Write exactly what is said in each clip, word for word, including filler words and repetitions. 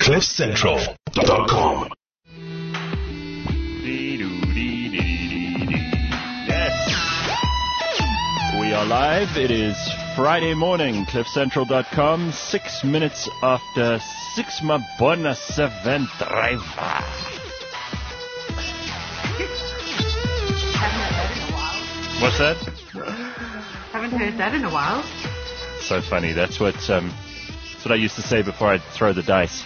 cliff central dot com. Yes. We are live. It is Friday morning, cliff central dot com, six minutes after six. Mabona seven driver. What's that? Haven't heard that in a while. So funny. That's what um, that's what I used to say before I'd throw the dice.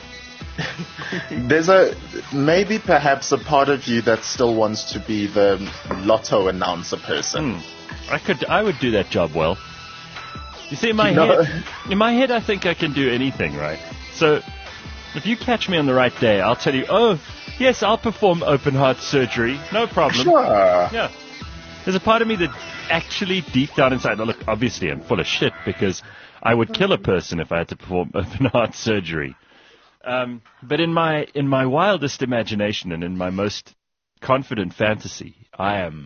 There's a maybe perhaps a part of you that still wants to be the lotto announcer person. Hmm. I could, I would do that job well. You see, in my You know- head, in my head, I think I can do anything, right? So, if you catch me on the right day, I'll tell you, oh, yes, I'll perform open heart surgery, no problem. Sure. Yeah. There's a part of me that actually, deep down inside, now look, obviously I'm full of shit because I would kill a person if I had to perform open heart surgery. Um, but in my in my wildest imagination and in my most confident fantasy, I am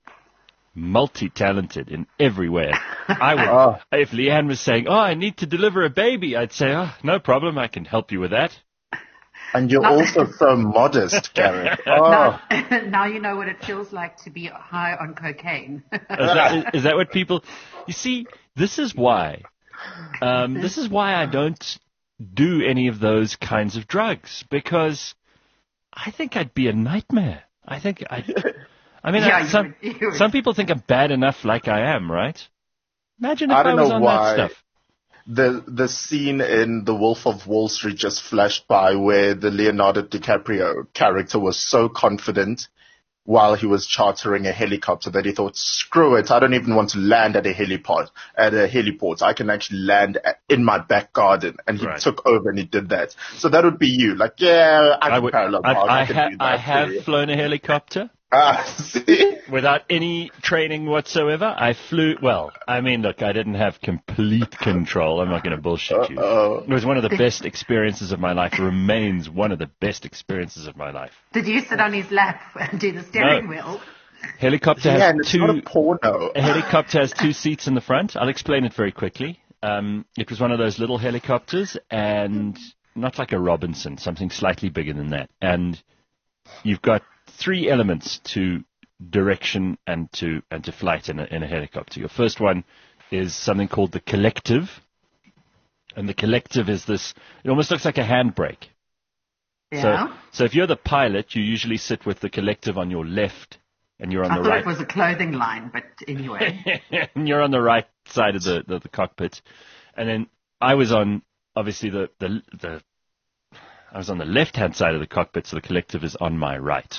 multi-talented in every way. I would, Oh. if Leanne was saying, "Oh, I need to deliver a baby," I'd say, "Oh, no problem, I can help you with that." And you're also so modest, Gary. Oh. Now, now you know what it feels like to be high on cocaine. Is that, is, is that what people? You see, this is why. Um, this is why I don't do any of those kinds of drugs, because I think I'd be a nightmare. I think I. I mean, Yeah, I, you some would- you would. some people think I'm bad enough like I am, right? Imagine if I I, don't was know on why. that stuff. The the scene in The Wolf of Wall Street just flashed by where the Leonardo DiCaprio character was so confident while he was chartering a helicopter that he thought, screw it, I don't even want to land at a heliport, at a heliport. I can actually land at, in my back garden. And he Right. took over and he did that. So that would be you. Like, yeah, I I can would. parallel I, park. I, I, can ha- do that I for have you. flown a helicopter. Ah, see? Without any training whatsoever. I flew, well, I mean, look, I didn't have complete control. I'm not going to bullshit you. Uh-oh. It was one of the best experiences of my life. Remains one of the best experiences of my life. Did you sit on his lap and do the steering No. wheel? Helicopter Yeah, has and it's not a two, porno. a helicopter has two seats in the front. I'll explain it very quickly. Um, it was one of those little helicopters and not like a Robinson, something slightly bigger than that. And you've got three elements to direction and to and to flight in a, in a helicopter. Your first one is something called the collective, and the collective is this. It almost looks like a handbrake. Yeah. So, so if you're the pilot, you usually sit with the collective on your left, and you're on I the thought right. it was a clothing line, but anyway. and you're on the right side of the, the, the cockpit, and then I was on obviously the the the. I was on the left-hand side of the cockpit, so the collective is on my right.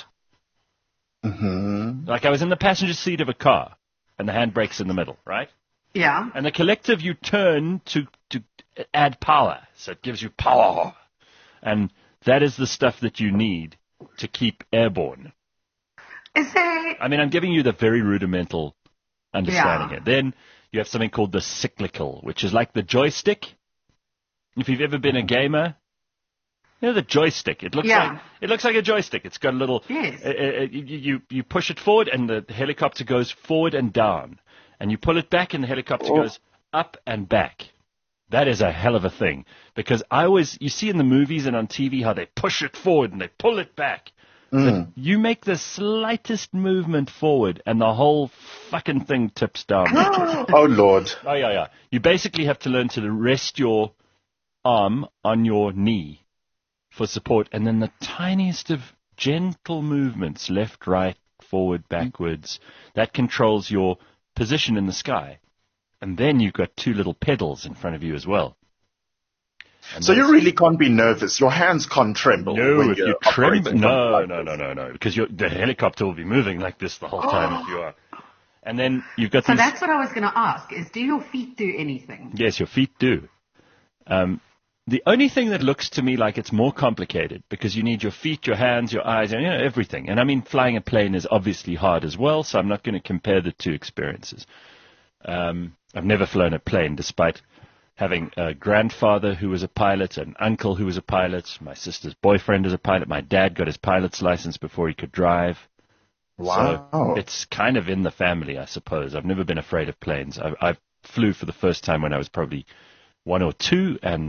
Mm-hmm. Like I was in the passenger seat of a car, and the handbrake's in the middle, right? Yeah. And the collective you turn to, to add power, so it gives you power. And that is the stuff that you need to keep airborne. Is there... I mean, I'm giving you the very rudimental understanding Yeah. here. Then you have something called the cyclical, which is like the joystick. If you've ever been a gamer, you know the joystick. It looks Yeah. like it looks like a joystick. It's got a little. Yes. Uh, uh, you, you you push it forward, and the helicopter goes forward and down, and you pull it back, and the helicopter Oh. goes up and back. That is a hell of a thing, because I always you see in the movies and on T V how they push it forward and they pull it back. Mm. But you make the slightest movement forward, and the whole fucking thing tips down. Oh, Lord. Oh, yeah, yeah. You basically have to learn to rest your arm on your knee for support, and then the tiniest of gentle movements, left, right, forward, backwards, that controls your position in the sky. And then you've got two little pedals in front of you as well. And So those- you really can't be nervous. Your hands can't tremble. No, when if you're you tremble, operating no, something like no, this. no, no, no, because you're, the helicopter will be moving like this the whole time if you are. And then you've got So these. that's what I was going to ask, is do your feet do anything? Yes, your feet do. Um, the only thing that looks to me like it's more complicated, because you need your feet, your hands, your eyes, and you know, everything. And I mean, flying a plane is obviously hard as well, so I'm not going to compare the two experiences. Um, I've never flown a plane, despite having a grandfather who was a pilot, an uncle who was a pilot, my sister's boyfriend is a pilot, my dad got his pilot's license before he could drive. Wow. So it's kind of in the family, I suppose. I've never been afraid of planes. I, I flew for the first time when I was probably one or two, and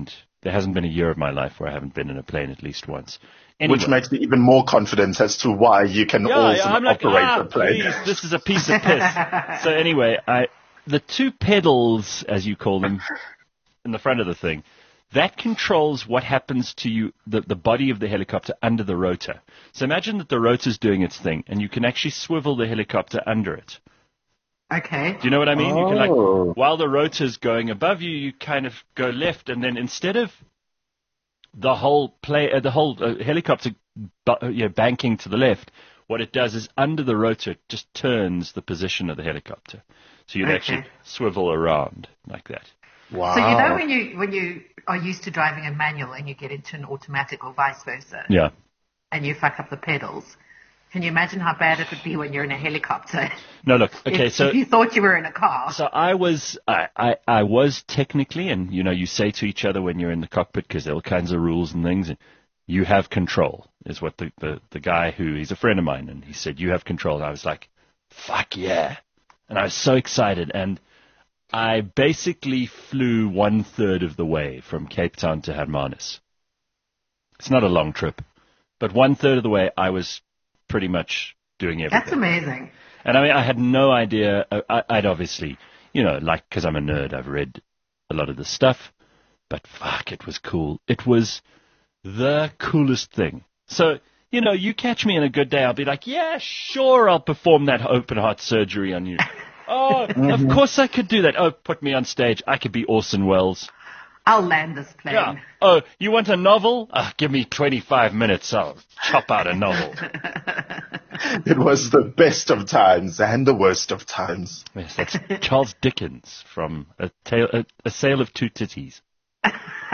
There hasn't been a year of my life where I haven't been in a plane at least once. Anyway. Which makes me even more confident as to why you can Yeah, also yeah, I'm like, operate ah, the plane. please, this is a piece of piss. So anyway, I the two pedals, as you call them, in the front of the thing, that controls what happens to you, the, the body of the helicopter under the rotor. So imagine that the rotor's doing its thing, and you can actually swivel the helicopter under it. Okay. Do you know what I mean? Oh. You can like, while the rotor's going above you, you kind of go left, and then instead of the whole play, uh, the whole uh, helicopter bu- you know, banking to the left, what it does is under the rotor, it just turns the position of the helicopter. So you'd Okay. actually swivel around like that. Wow. So you know when you when you are used to driving a manual and you get into an automatic or vice versa, Yeah. and you fuck up the pedals, can you imagine how bad it would be when you're in a helicopter? No, look. Okay, if, so if you thought you were in a car. so I was I, I I was technically, and you know, you say to each other when you're in the cockpit because there are all kinds of rules and things. And you have control is what the, the the guy who he's a friend of mine, and he said you have control. And I was like, fuck yeah, and I was so excited, and I basically flew one third of the way from Cape Town to Hermanus. It's not a long trip, but one third of the way I was pretty much doing everything. That's amazing. And I mean, I had no idea. I, I'd obviously, you know, like, because I'm a nerd, I've read a lot of the stuff. But fuck, it was cool. It was the coolest thing. So, you know, you catch me in a good day, I'll be like, yeah, sure, I'll perform that open heart surgery on you. Oh, of course I could do that. Oh, put me on stage. I could be Orson Welles. I'll land this plane. Yeah. Oh, you want a novel? Uh, give me twenty-five minutes. I'll chop out a novel. It was the best of times and the worst of times. Yes, that's Charles Dickens from A, Tale, a, a Sale of Two Titties. What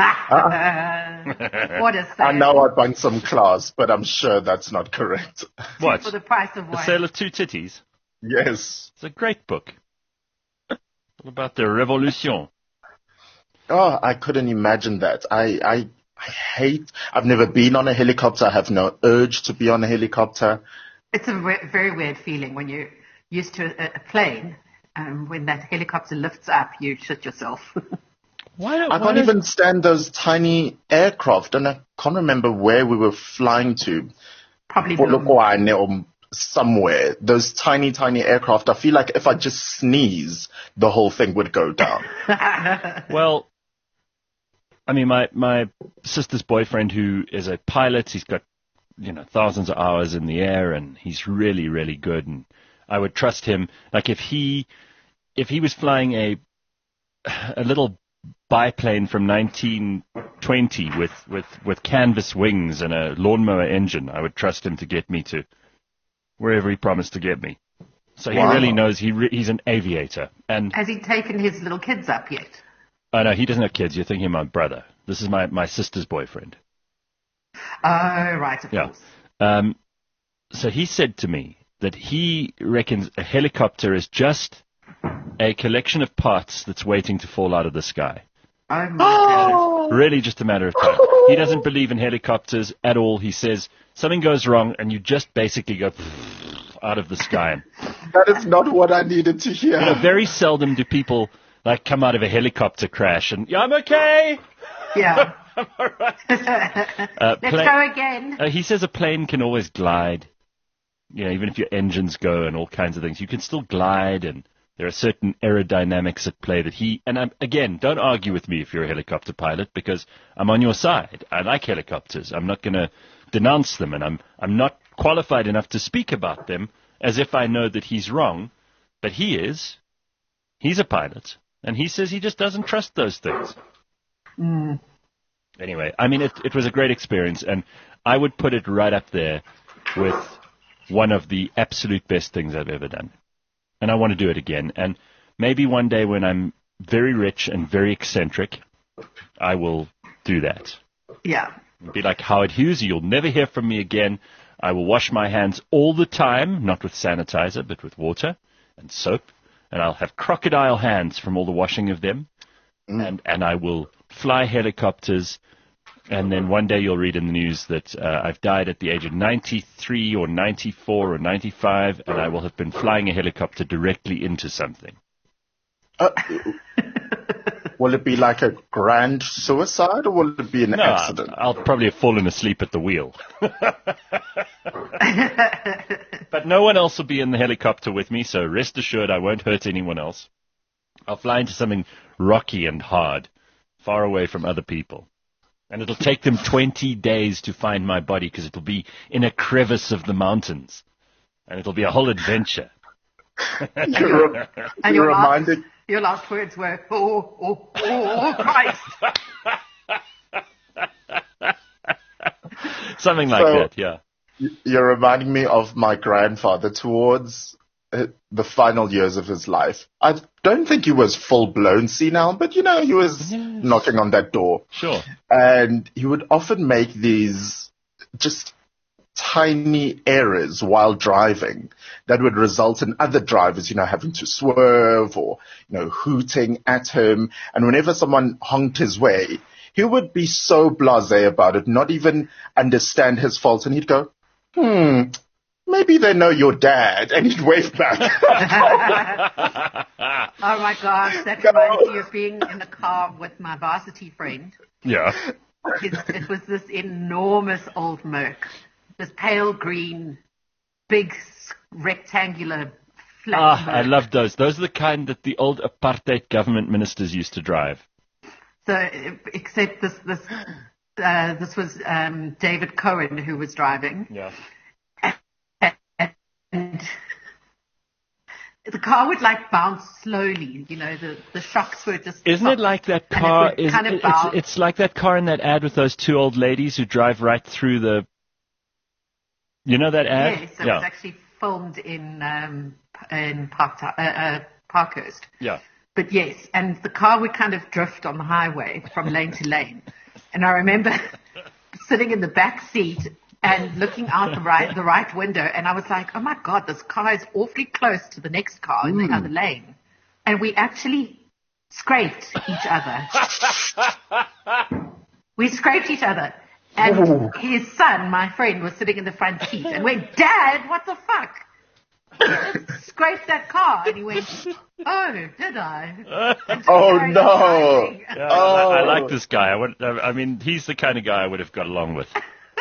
a I sale. know I bunked some class, but I'm sure that's not correct. What? For the price of A one. Sale of Two Titties? Yes. It's a great book. All about the revolution. Oh, I couldn't imagine that. I, I, I hate, I've never been on a helicopter. I have no urge to be on a helicopter. It's a we- very weird feeling when you're used to a, a plane, and when that helicopter lifts up, you shit yourself. Why don't, I why can't don't- even stand those tiny aircraft, and I can't remember where we were flying to. Probably the, Polokwane or somewhere. Those tiny, tiny aircraft. I feel like if I just sneeze, the whole thing would go down. Well, I mean, my, my sister's boyfriend, who is a pilot, he's got, you know, thousands of hours in the air, and he's really, really good. And I would trust him. Like if he, if he was flying a, a little biplane from nineteen twenty with, with, with canvas wings and a lawnmower engine, I would trust him to get me to wherever he promised to get me. So he Wow. really knows. He re- he's an aviator, and Has he taken his little kids up yet? oh no, he doesn't have kids. You're thinking of my brother. This is my, my sister's boyfriend. Oh, right, of Yeah. course. Um, so he said to me that he reckons a helicopter is just a collection of parts that's waiting to fall out of the sky. Oh, my goodness. Really just a matter of time. He doesn't believe in helicopters at all. He says something goes wrong and you just basically go out of the sky. That is not what I needed to hear. You know, very seldom do people like come out of a helicopter crash and, yeah, I'm okay. Yeah. I'm all right. Uh, Let's pla- go again. Uh, he says a plane can always glide. You know, even if your engines go and all kinds of things, you can still glide, and there are certain aerodynamics at play that he, and I'm, again, don't argue with me if you're a helicopter pilot, because I'm on your side. I like helicopters. I'm not going to denounce them, and I'm, I'm not qualified enough to speak about them as if I know that he's wrong, but he is. He's a pilot, and he says he just doesn't trust those things. Mm. Anyway, I mean, it, it was a great experience, and I would put it right up there with one of the absolute best things I've ever done. And I want to do it again. And maybe one day when I'm very rich and very eccentric, I will do that. Yeah. Be like Howard Hughes, you'll never hear from me again. I will wash my hands all the time, not with sanitizer, but with water and soap. And I'll have crocodile hands from all the washing of them. Mm. And, and I will fly helicopters. And then one day you'll read in the news that uh, I've died at the age of ninety-three or ninety-four or ninety-five, and I will have been flying a helicopter directly into something. Uh, Will it be like a grand suicide, or will it be an No, accident? I'll probably have fallen asleep at the wheel. But no one else will be in the helicopter with me, so rest assured I won't hurt anyone else. I'll fly into something rocky and hard, far away from other people. And it'll take them twenty days to find my body because it'll be in a crevice of the mountains. And it'll be a whole adventure. You're, And you're your reminded. last, your last words were, oh, oh, oh, oh, Christ. Something like So- that, yeah. You're reminding me of my grandfather towards uh, the final years of his life. I don't think he was full-blown senile, but, you know, he was Yes. knocking on that door. Sure. And he would often make these just tiny errors while driving that would result in other drivers, you know, having to swerve or, you know, hooting at him. And whenever someone honked his way, he would be so blasé about it, not even understand his fault. And he'd go, hmm, maybe they know your dad. And he'd wave back. Oh my gosh, that reminds me of being in the car with my varsity friend. Yeah. It, it was this enormous old Merc, this pale green, big s- rectangular flat Ah, I Merc. love those. Those are the kind that the old apartheid government ministers used to drive. So, uh, except this this uh, this was um, David Cohen who was driving, Yeah. and the car would like bounce slowly. You know, the the shocks were just. Isn't it like that and it car? would Is kind of it's, bounce. it's like that car in that ad with those two old ladies who drive right through the. You know that ad? Yes, it yeah. was actually filmed in um, in Park, uh, uh, Parkhurst. Yeah. But yes, and the car would kind of drift on the highway from lane to lane. And I remember sitting in the back seat and looking out the right the right window, and I was like, oh my God, this car is awfully close to the next car in the other lane. And we actually scraped each other. We scraped each other. And his son, my friend, was sitting in the front seat and went, Dad, what the fuck? I just scraped that car. And he went, oh, did I? And just Oh, carried no. on driving. Yeah, I, I Oh. like this guy. I, would, I mean, he's the kind of guy I would have got along with.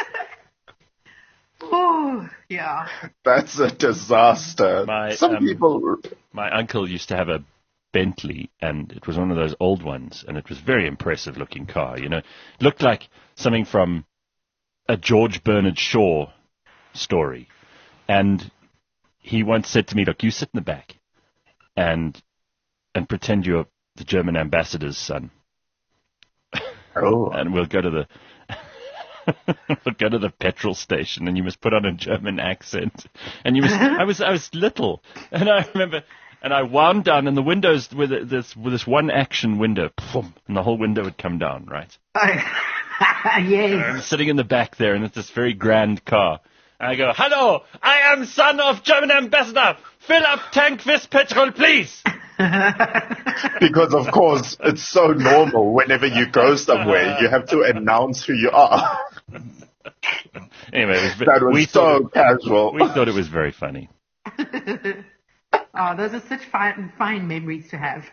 Oh, yeah. That's a disaster. My, Some um, people. My uncle used to have a Bentley, and it was one of those old ones, and it was a very impressive looking car. You know, it looked like something from a George Bernard Shaw story. And he once said to me, "Look, you sit in the back, and and pretend you're the German ambassador's son, Oh. and we'll go to the." We'll go to the petrol station, and you must put on a German accent. And you must. I was I was little, and I remember, and I wound down, and the windows with this with this one action window, boom, and the whole window would come down, right? Oh, yes. I'm sitting in the back there, and it's this very grand car. And I go, "Hello, I am son of German ambassador. Fill up tank with petrol, please." Because, of course, it's so normal whenever you go somewhere, you have to announce who you are. Anyway, it was, ve- That was we so thought it, casual. we thought it was very funny. Oh, those are such fine, fine memories to have.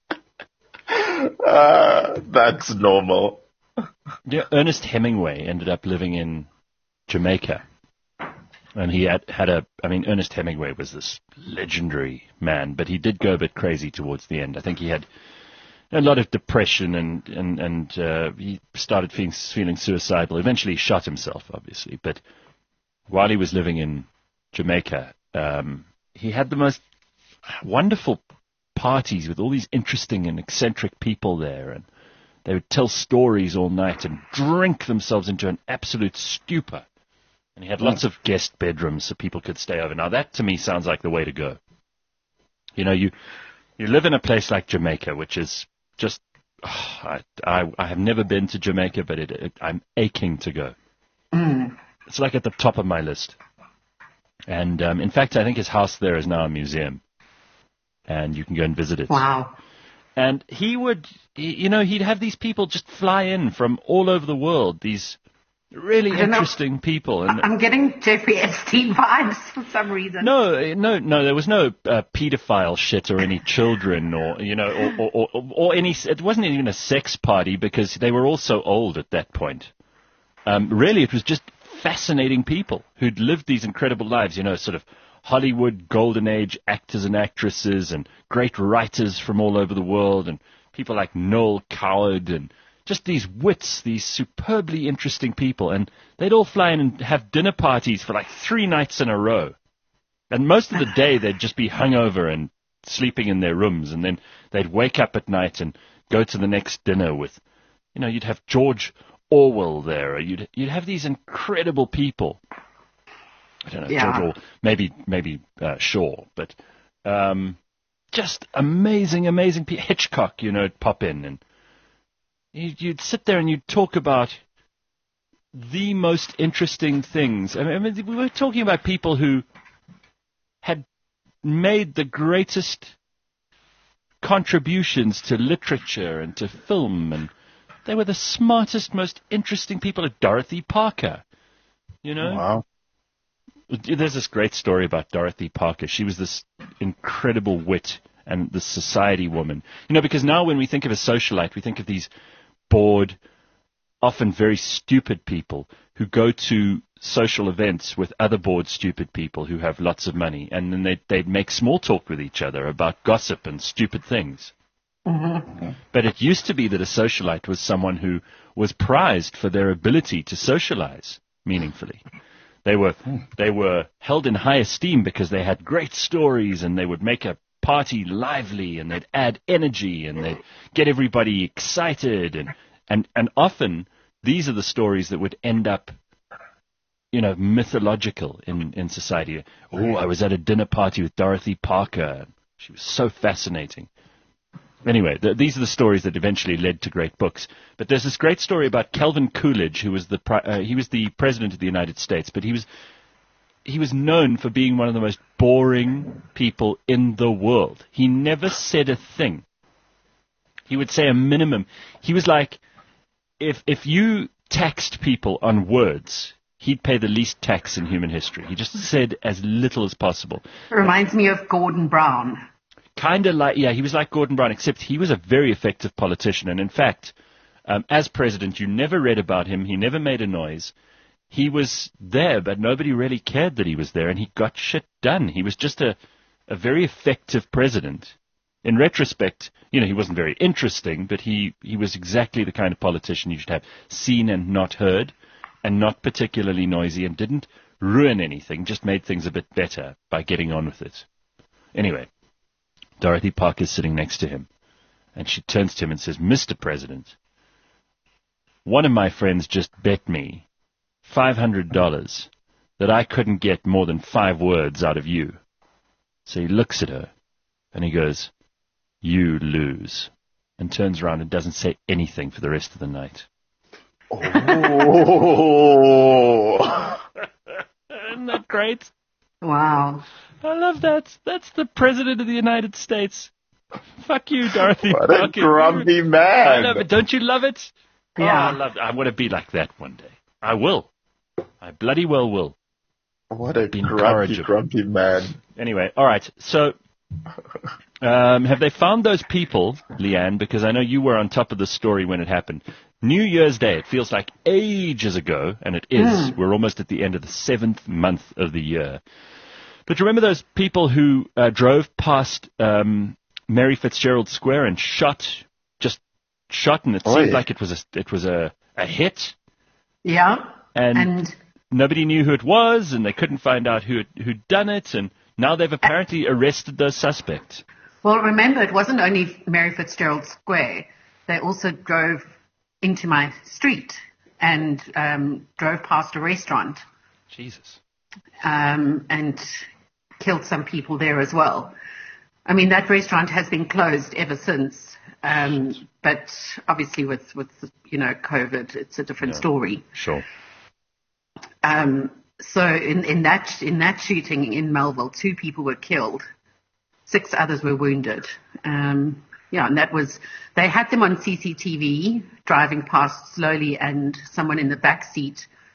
Uh, that's normal. Yeah, Ernest Hemingway ended up living in Jamaica. And he had, had a, I mean, Ernest Hemingway was this legendary man, but he did go a bit crazy towards the end. I think he had a lot of depression, and, and, and uh, he started feeling, feeling suicidal. Eventually he shot himself, obviously. But while he was living in Jamaica, um, he had the most wonderful parties with all these interesting and eccentric people there. And they would tell stories all night and drink themselves into an absolute stupor. And he had lots of guest bedrooms so people could stay over. Now, that to me sounds like the way to go. You know, you you live in a place like Jamaica, which is just... Oh, I, I, I have never been to Jamaica, but it, it, I'm aching to go. Mm. It's like at the top of my list. And, um, in fact, I think his house there is now a museum. And you can go and visit it. Wow. And he would, he- you know, he'd have these people just fly in from all over the world, these Really I don't know. interesting people. And I'm getting Jeffrey Epstein vibes for some reason. no, no, no. There was no uh, pedophile shit or any children or you know or, or, or, or any. It wasn't even a sex party because they were all so old at that point. Um, really, it was just fascinating people who'd lived these incredible lives. You know, sort of Hollywood golden age actors and actresses and great writers from all over the world and people like Noel Coward and just these wits, these superbly interesting people, and they'd all fly in and have dinner parties for like three nights in a row. And most of the day they'd just be hungover and sleeping in their rooms, and then they'd wake up at night and go to the next dinner with, you know, you'd have George Orwell there, or you'd you'd have these incredible people. I don't know, Yeah. George Orwell, maybe maybe uh, Shaw, but um, just amazing, amazing people. Hitchcock, you know, would pop in and. You'd sit there and you'd talk about the most interesting things. I mean, we were talking about people who had made the greatest contributions to literature and to film, and they were the smartest, most interesting people. Dorothy Parker, you know? Wow. There's this great story about Dorothy Parker. She was this incredible wit and this society woman. You know, because now when we think of a socialite, we think of these bored, often very stupid people who go to social events with other bored, stupid people who have lots of money, and then they'd, they'd make small talk with each other about gossip and stupid things. Mm-hmm. But it used to be that a socialite was someone who was prized for their ability to socialize meaningfully. They were they were held in high esteem because they had great stories and they would make a party lively and they'd add energy and they'd get everybody excited and, and, and often these are the stories that would end up, you know, mythological in, in society. Oh, I was at a dinner party with Dorothy Parker. She was so fascinating. Anyway, th- these are the stories that eventually led to great books. But there's this great story about Calvin Coolidge, who was the pri- uh, he was the president of the United States, but he was he was known for being one of the most boring people in the world. He never said a thing. He would say a minimum. He was like, if if you taxed people on words, he'd pay the least tax in human history. He just said as little as possible. It reminds me of Gordon Brown. Kind of like, yeah, he was like Gordon Brown, except he was a very effective politician. And in fact, um, as president, you never read about him. He never made a noise. He was there, but nobody really cared that he was there, and he got shit done. He was just a, a very effective president. In retrospect, you know, he wasn't very interesting, but he, he was exactly the kind of politician you should have seen and not heard, and not particularly noisy, and didn't ruin anything, just made things a bit better by getting on with it. Anyway, Dorothy Parker's sitting next to him, and she turns to him and says, Mister President, one of my friends just bet me five hundred dollars that I couldn't get more than five words out of you. So he looks at her, and he goes, you lose, and turns around and doesn't say anything for the rest of the night. Oh. Isn't that great? Wow. I love that. That's the President of the United States. Fuck you, Dorothy What a Parker. grumpy I man. love it. Don't you love it? Oh, Yeah. I love it. I want to be like that one day. I will. I bloody well will. What a Be grumpy, incorrigible. grumpy man. Anyway, all right. So, um, have they found those people, Leanne? Because I know you were on top of the story when it happened. New Year's Day. It feels like ages ago, and it is. Mm. We're almost at the end of the seventh month of the year. But you remember those people who uh, drove past um, Mary Fitzgerald Square and shot, just shot, and it Oh, seemed yeah. like it was a, it was a, a hit, Yeah. and, And nobody knew who it was, and they couldn't find out who who'd done it, and now they've apparently arrested those suspects. well, remember, it wasn't only Mary Fitzgerald Square. They also drove into my street and um, drove past a restaurant Jesus. um, and killed some people there as well. I mean, that restaurant has been closed ever since. Um, but obviously with, with, you know, COVID, it's a different Yeah. story. Sure. Um, so in, in that in that shooting in Melville, two people were killed, six others were wounded. Um, yeah, and that was they had them on C C T V driving past slowly, and someone in the back seat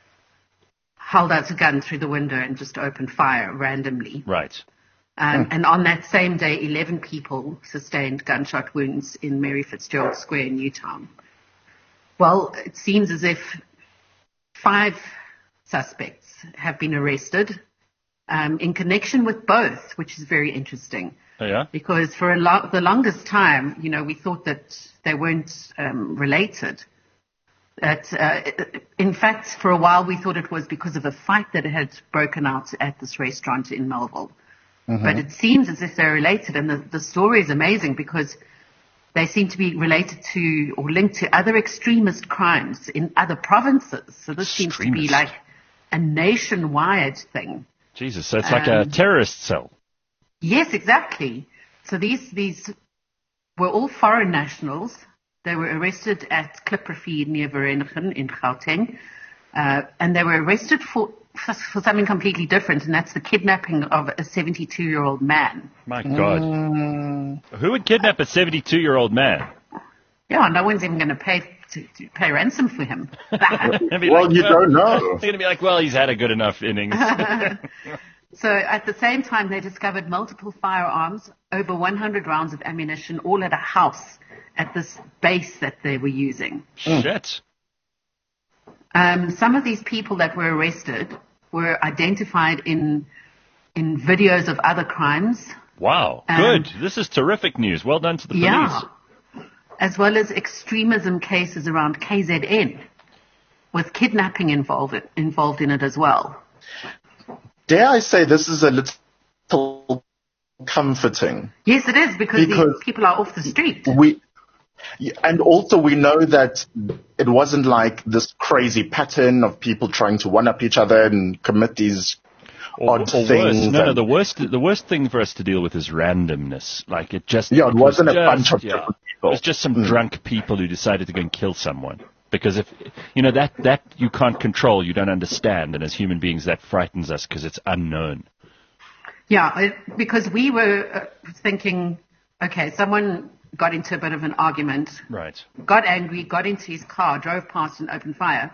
held out a gun through the window and just opened fire randomly. Right. Um, and on that same day, eleven people sustained gunshot wounds in Mary Fitzgerald Square in Newtown. Well, it seems as if five suspects have been arrested um, in connection with both, which is very interesting. Oh, yeah? Because for a lo- the longest time, you know, we thought that they weren't um, related. That, uh, in fact, for a while we thought it was because of a fight that had broken out at this restaurant in Melville. Mm-hmm. But it seems as if they're related, and the, the story is amazing because they seem to be related to or linked to other extremist crimes in other provinces. So this seems to be like a nationwide thing. Jesus, so it's like um, a terrorist cell. Yes, exactly. So these these were all foreign nationals. They were arrested at Klipprivier near Vereeniging in Gauteng, uh, and they were arrested for, for for something completely different, and that's the kidnapping of a seventy-two-year-old man. My God. Mm. Who would kidnap a seventy-two-year-old man? Yeah, no one's even going to pay to, to pay ransom for him. well, like, you well, don't know. They're going to be like, well, he's had a good enough innings. So at the same time, they discovered multiple firearms, over one hundred rounds of ammunition, all at a house at this base that they were using. Shit. Um, some of these people that were arrested were identified in in videos of other crimes. Wow, um, good. This is terrific news. Well done to the police. Yeah. As well as extremism cases around K Z N, with kidnapping involved involved in it as well. Dare I say this is a little comforting? Yes, it is, because, because these people are off the street. We, and also we know that it wasn't like this crazy pattern of people trying to one-up each other and commit these or, odd or things. Worse. No, no, the worst, the worst thing for us to deal with is randomness. Like it just... Yeah, it, it wasn't was a just, bunch of yeah, different people. It was just some mm. drunk people who decided to go and kill someone. Because if, you know, that, that you can't control, you don't understand, and as human beings that frightens us because it's unknown. Yeah, it, because we were uh, thinking, okay, someone got into a bit of an argument. Right. Got angry, got into his car, drove past and opened fire.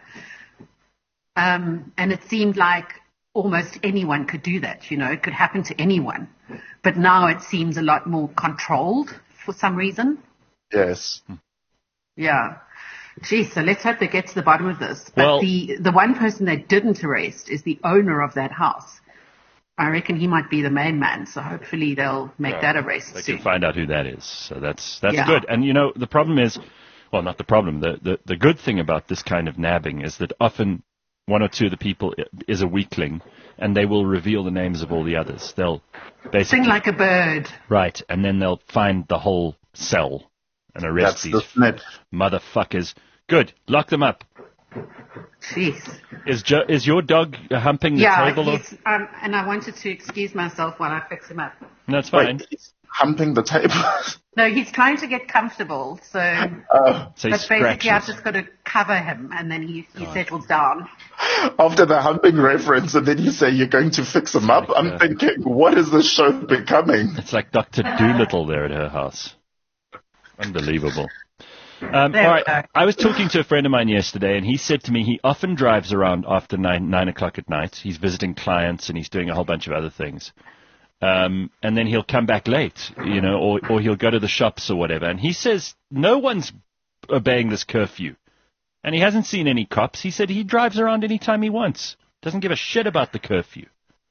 Um, and it seemed like almost anyone could do that, you know, it could happen to anyone. But now it seems a lot more controlled for some reason. Yes. Yeah. Gee, so let's hope they get to the bottom of this. But well, the, the one person they didn't arrest is the owner of that house. I reckon he might be the main man, so hopefully they'll make yeah, that arrest They soon. can find out who that is, so that's that's yeah. good. And, you know, the problem is, well, not the problem, the, the, the good thing about this kind of nabbing is that often one or two of the people is a weakling, and they will reveal the names of all the others. They'll basically... Sing like a bird. Right, and then they'll find the whole cell and arrest That's these the motherfuckers. Good. Lock them up. Jeez. Is jo- is your dog humping the yeah, table? Yeah, um, and I wanted to excuse myself while I fix him up. That's fine. Wait, he's humping the table? No, he's trying to get comfortable, so... Uh, so but basically I've just got to cover him, and then he, he settles down. After the humping reference, and then you say you're going to fix him up, like, I'm uh, thinking, what is this show becoming? It's like Doctor Doolittle there at her house. Unbelievable. Um, all right. I was talking to a friend of mine yesterday, and he said to me he often drives around after nine, nine o'clock at night. He's visiting clients, and he's doing a whole bunch of other things. Um, and then he'll come back late, you know, or, or he'll go to the shops or whatever. And he says no one's obeying this curfew. And he hasn't seen any cops. He said he drives around any time he wants. Doesn't give a shit about the curfew.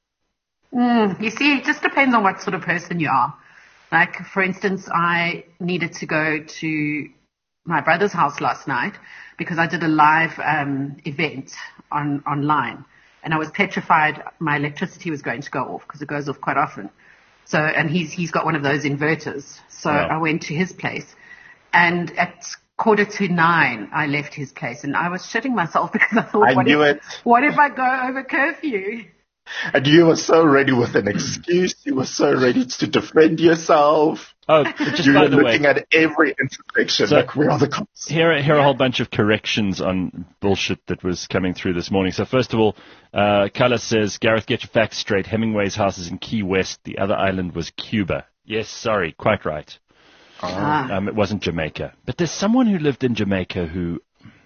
Mm, you see, it just depends on what sort of person you are. Like, for instance, I needed to go to my brother's house last night because I did a live um, event on online, and I was petrified my electricity was going to go off because it goes off quite often. So, and he's he's got one of those inverters. So wow. I went to his place, and at quarter to nine I left his place, and I was shitting myself because I thought, I what, knew if, it. what if I go over curfew? And you were so ready with an excuse. You were so ready to defend yourself. Oh, just you by were the looking way, at every intersection. so like, where are the cops? Here, here are a whole bunch of corrections on bullshit that was coming through this morning. So first of all, uh, Kala says, Gareth, get your facts straight. Hemingway's house is in Key West. The other island was Cuba. Yes, sorry, quite right. Ah. Um, it wasn't Jamaica. But there's someone who lived in Jamaica who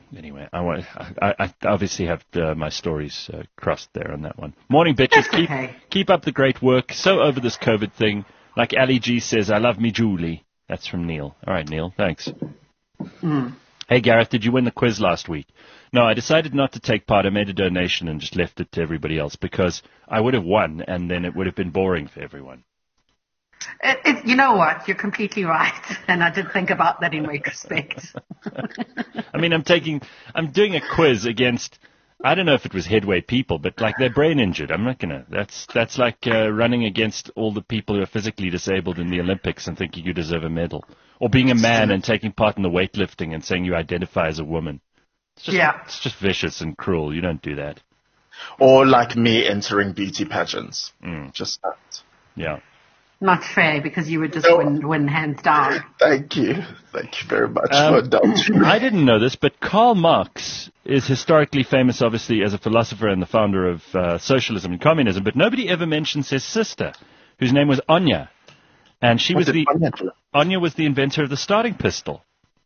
Anyway, I want. I, I obviously have uh, my stories uh, crossed there on that one. Morning, bitches. That's Keep okay. keep up the great work. So over this COVID thing. Like Ali G says, I love me Julie. That's from Neil. All right, Neil. Thanks. Mm. Hey, Gareth, did you win the quiz last week? No, I decided not to take part. I made a donation and just left it to everybody else because I would have won, and then it would have been boring for everyone. It, it, you know what? You're completely right, and I did think about that in retrospect. I mean, I'm taking, I'm doing a quiz against, I don't know if it was Headway people, but like they're brain injured. I'm not gonna. That's that's like uh, running against all the people who are physically disabled in the Olympics and thinking you deserve a medal, or being a man and taking part in the weightlifting and saying you identify as a woman. It's just, Yeah. it's just vicious and cruel. You don't do that. Or like me entering beauty pageants. Mm. Just that. Yeah. Not fair, because you would just No. win, win hands down. Thank you. Thank you very much Um, for indulging me. I didn't know this, but Karl Marx is historically famous, obviously, as a philosopher and the founder of uh, socialism and communism, but nobody ever mentions his sister, whose name was Anya. And she was What did the Anya do? Anya was the inventor of the starting pistol.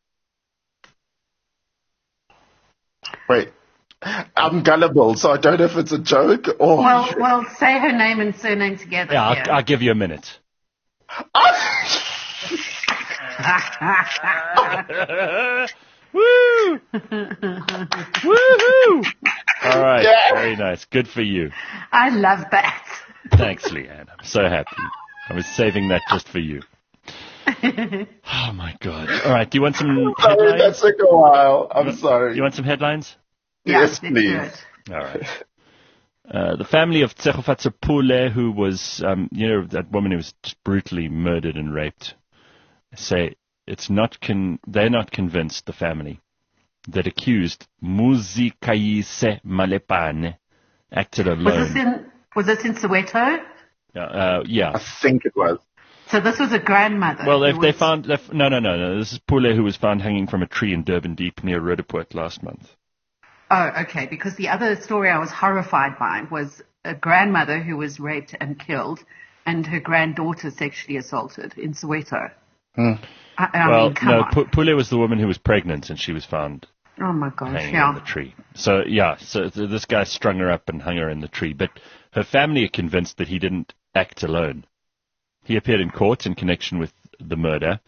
Wait. I'm gullible, so I don't know if it's a joke or... Well, well, say her name and surname together. Yeah, here. I'll, I'll give you a minute. Woo! Woohoo! All right, Yeah. very nice. Good for you. I love that. Thanks, Leanne. I'm so happy. I was saving that just for you. Oh, my God. All right, do you want some Sorry, that headlines? took a while. I'm sorry. You want some headlines? Yeah, Yes, let's do please. it. All right. Uh, the family of Tsegofatso Pule, who was, um, you know, that woman who was just brutally murdered and raped, say it's not con- they're not convinced, the family, that accused Muzikaise Malepane acted Was alone. this in Was this in Soweto? Uh, uh, yeah. I think it was. So this was a grandmother. Well, they who they was- found they've, no, no, no, no. This is Pule, who was found hanging from a tree in Durban Deep near Roodepoort last month. Oh, okay. Because the other story I was horrified by was a grandmother who was raped and killed, and her granddaughter sexually assaulted in Soweto. Hmm. I, I well, mean, come no, on. P- Pule was the woman who was pregnant, and she was found Oh my gosh, hanging in the yeah. tree. So yeah, so th- this guy strung her up and hung her in the tree. But her family are convinced that he didn't act alone. He appeared in court in connection with the murder.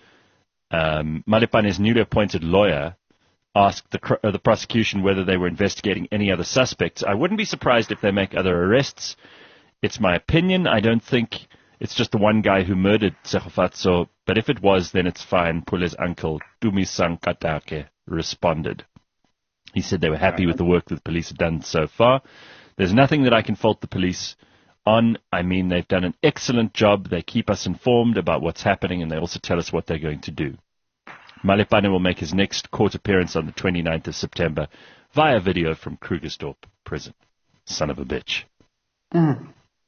Um, Malepane's newly appointed lawyer asked the, cr- uh, the prosecution whether they were investigating any other suspects. I wouldn't be surprised if they make other arrests. It's my opinion. I don't think it's just the one guy who murdered Tsegofatso, but if it was, then it's fine. Pule's uncle, Dumisang Katake, responded. He said they were happy with the work that the police had done so far. There's nothing that I can fault the police on. I mean, they've done an excellent job. They keep us informed about what's happening, and they also tell us what they're going to do. Malepane will make his next court appearance on the twenty-ninth of September via video from Krugersdorp prison. Son of a bitch. Mm.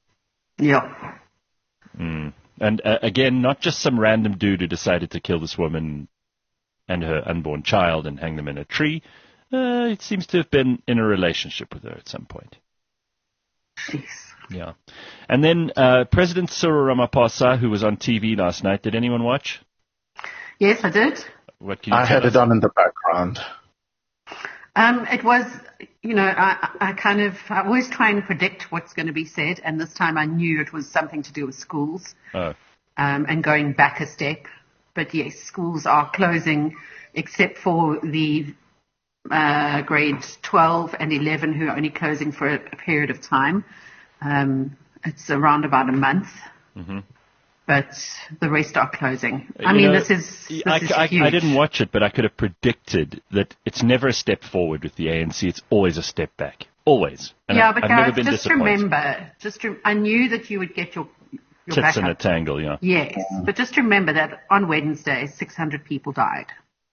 Yeah. Mm. And uh, again, not just some random dude who decided to kill this woman and her unborn child and hang them in a tree. Uh, it seems to have been in a relationship with her at some point. Jeez. Yeah. And then uh, President Cyril Ramaphosa, who was on T V last night. Did anyone watch? Yes, I did. What can you I tell had us? it on in the background. Um, it was, you know, I, I kind of, I always try and predict what's going to be said, and this time I knew it was something to do with schools Oh. um, and going back a step. But yes, schools are closing except for the uh, grades twelve and eleven who are only closing for a, a period of time. Um, it's around about a month. Mm-hmm. But the rest are closing. I You mean, know, this is, this I, is I, huge. I didn't watch it, but I could have predicted that it's never a step forward with the A N C. It's always a step back. Always. And yeah, I've, but I've never Gareth, been just disappointed. remember, just re- I knew that you would get your, your Tits back in a up. tangle, yeah. Yes, but just remember that on Wednesday, six hundred people died.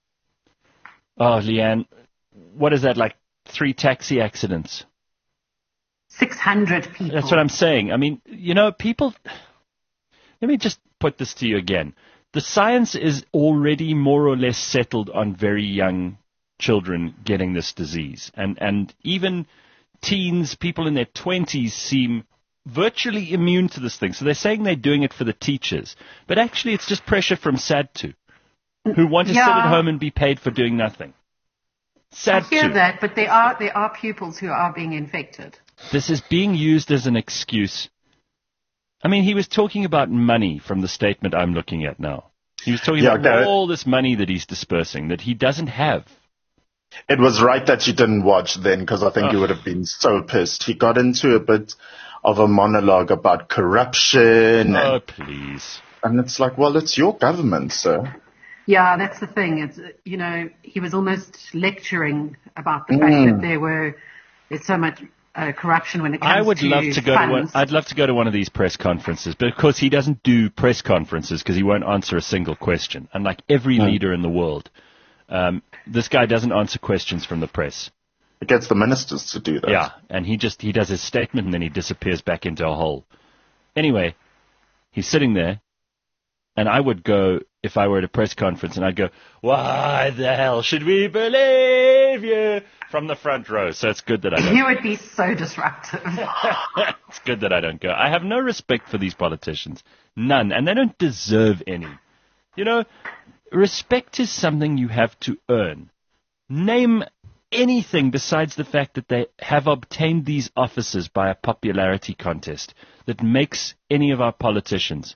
Oh, Leanne, what is that, like three taxi accidents? six hundred people. That's what I'm saying. I mean, you know, people... Let me just put this to you again. The science is already more or less settled on very young children getting this disease. And, and even teens, people in their twenties, seem virtually immune to this thing. So they're saying they're doing it for the teachers. But actually, it's just pressure from SADTU, who want to sit Yeah. at home and be paid for doing nothing. Sad I hear to. that, but there are there are pupils who are being infected. This is being used as an excuse. I mean, he was talking about money from the statement I'm looking at now. He was talking Yeah, about Gareth, all this money that he's dispersing that he doesn't have. it was right that you didn't watch then, because I think Ugh. you would have been so pissed. He got into a bit of a monologue about corruption. Oh, And, please. and it's like, well, it's your government, sir. Yeah, that's the thing. It's, you know, he was almost lecturing about the Mm. fact that there were there's so much uh, corruption when it comes to I would love to go to one. funds. I'd love to go to one of these press conferences, but of course he doesn't do press conferences because he won't answer a single question. Unlike every Mm. leader in the world, um, this guy doesn't answer questions from the press. It gets the ministers to do that. Yeah, and he just he does his statement and then he disappears back into a hole. Anyway, he's sitting there, and I would go if I were at a press conference, and I'd go, "Why the hell should we believe you?" from the front row. So it's good that I don't. He would be so disruptive. It's good that I don't go. I have no respect for these politicians. None. And they don't deserve any. You know, respect is something you have to earn. Name anything besides the fact that they have obtained these offices by a popularity contest that makes any of our politicians,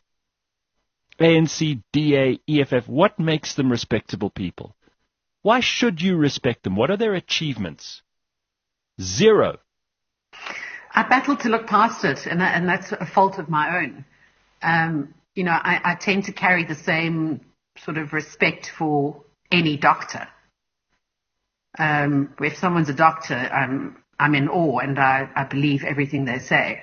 A N C, D A, E F F, what makes them respectable people? Why should you respect them? What are their achievements? Zero. I battle to look past it, and, and that's a fault of my own. Um, you know, I, I tend to carry the same sort of respect for any doctor. Um, if someone's a doctor, I'm I'm in awe, and I, I believe everything they say.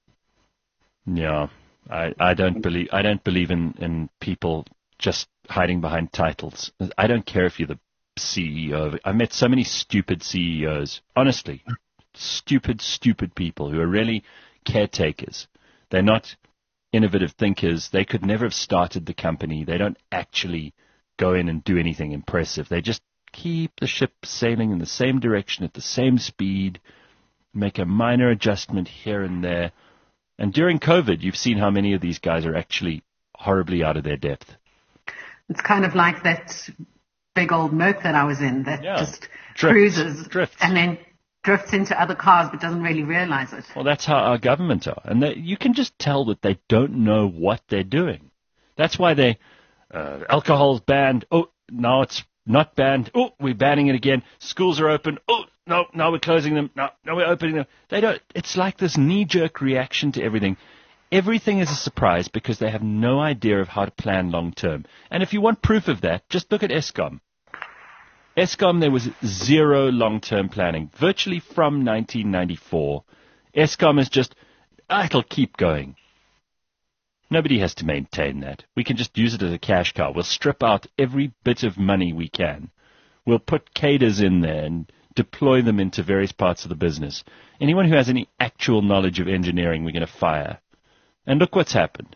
Yeah, I, I don't believe I don't believe in, in people just hiding behind titles. I don't care if you're the C E O. I met so many stupid C E Os. Honestly, stupid, stupid people who are really caretakers. They're not innovative thinkers. They could never have started the company. They don't actually go in and do anything impressive. They just keep the ship sailing in the same direction at the same speed, make a minor adjustment here and there. And during COVID, you've seen how many of these guys are actually horribly out of their depth. It's kind of like that big old Merc that I was in that Yeah. just Drifts. cruises Drifts. and then drifts into other cars but doesn't really realize it. Well, that's how our government are. And they, you can just tell that they don't know what they're doing. That's why they, uh, alcohol's banned. Oh, now it's not banned. Oh, we're banning it again. Schools are open. Oh, no, now we're closing them. No, no, we're opening them. They don't, it's like this knee-jerk reaction to everything. Everything is a surprise because they have no idea of how to plan long-term. And if you want proof of that, just look at Eskom. Eskom, there was zero long-term planning, virtually from nineteen ninety-four. Eskom is just, ah, it'll keep going. Nobody has to maintain that. We can just use it as a cash cow. We'll strip out every bit of money we can. We'll put cadres in there and deploy them into various parts of the business. Anyone who has any actual knowledge of engineering, we're going to fire. And look what's happened.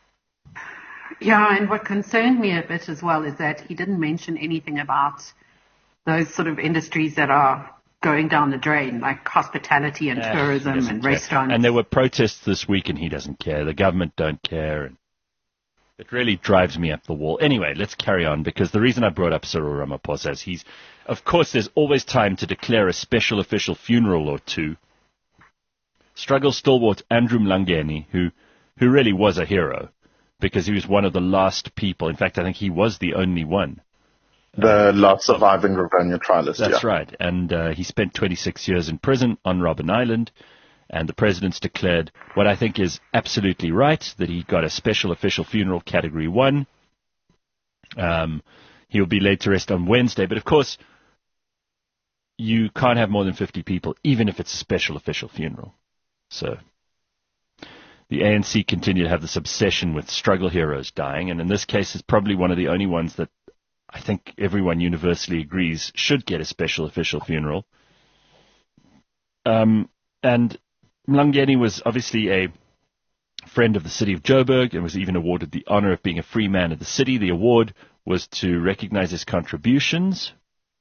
Yeah, and what concerned me a bit as well is that he didn't mention anything about those sort of industries that are going down the drain, like hospitality and Eh, tourism he doesn't and care. restaurants. And there were protests this week, and he doesn't care. The government don't care. And it really drives me up the wall. Anyway, let's carry on, because the reason I brought up Cyril Ramaphosa is he's, of course, there's always time to declare a special official funeral or two. Struggle stalwart Andrew Mlangeni, who, who really was a hero, because he was one of the last people. In fact, I think he was the only one. The last surviving Rivonia trialist. That's yeah. right. And uh, he spent twenty-six years in prison on Robben Island. And the president's declared what I think is absolutely right, that he got a special official funeral, category one. Um, he'll be laid to rest on Wednesday. But, of course, you can't have more than fifty people, even if it's a special official funeral. So the A N C continue to have this obsession with struggle heroes dying. And in this case, it's probably one of the only ones that I think everyone universally agrees should get a special official funeral. Um, and Mlangeni was obviously a friend of the city of Joburg and was even awarded the honor of being a free man of the city. The award was to recognize his contributions.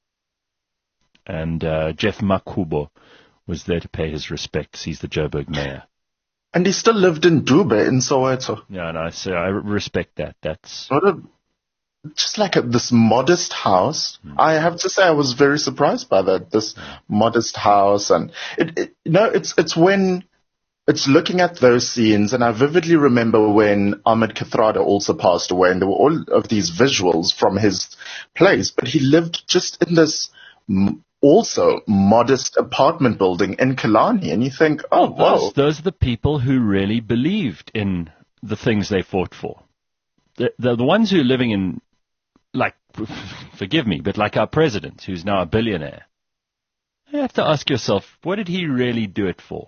And uh, Jeff Makubo was there to pay his respects. He's the Joburg mayor. And he still lived in Dube in Soweto. Yeah, no, so I respect that. That's What a just like a, this modest house. Mm. I have to say I was very surprised by that, this mm. modest house. And it, it, you know, it's, it's when it's looking at those scenes. And I vividly remember when Ahmed Kathrada also passed away, and there were all of these visuals from his place, but he lived just in this m- also modest apartment building in Killarney. And you think, oh, wow. Those, those are the people who really believed in the things they fought for. The, the, the ones who are living in, like, forgive me, but like our president, who's now a billionaire, you have to ask yourself, what did he really do it for?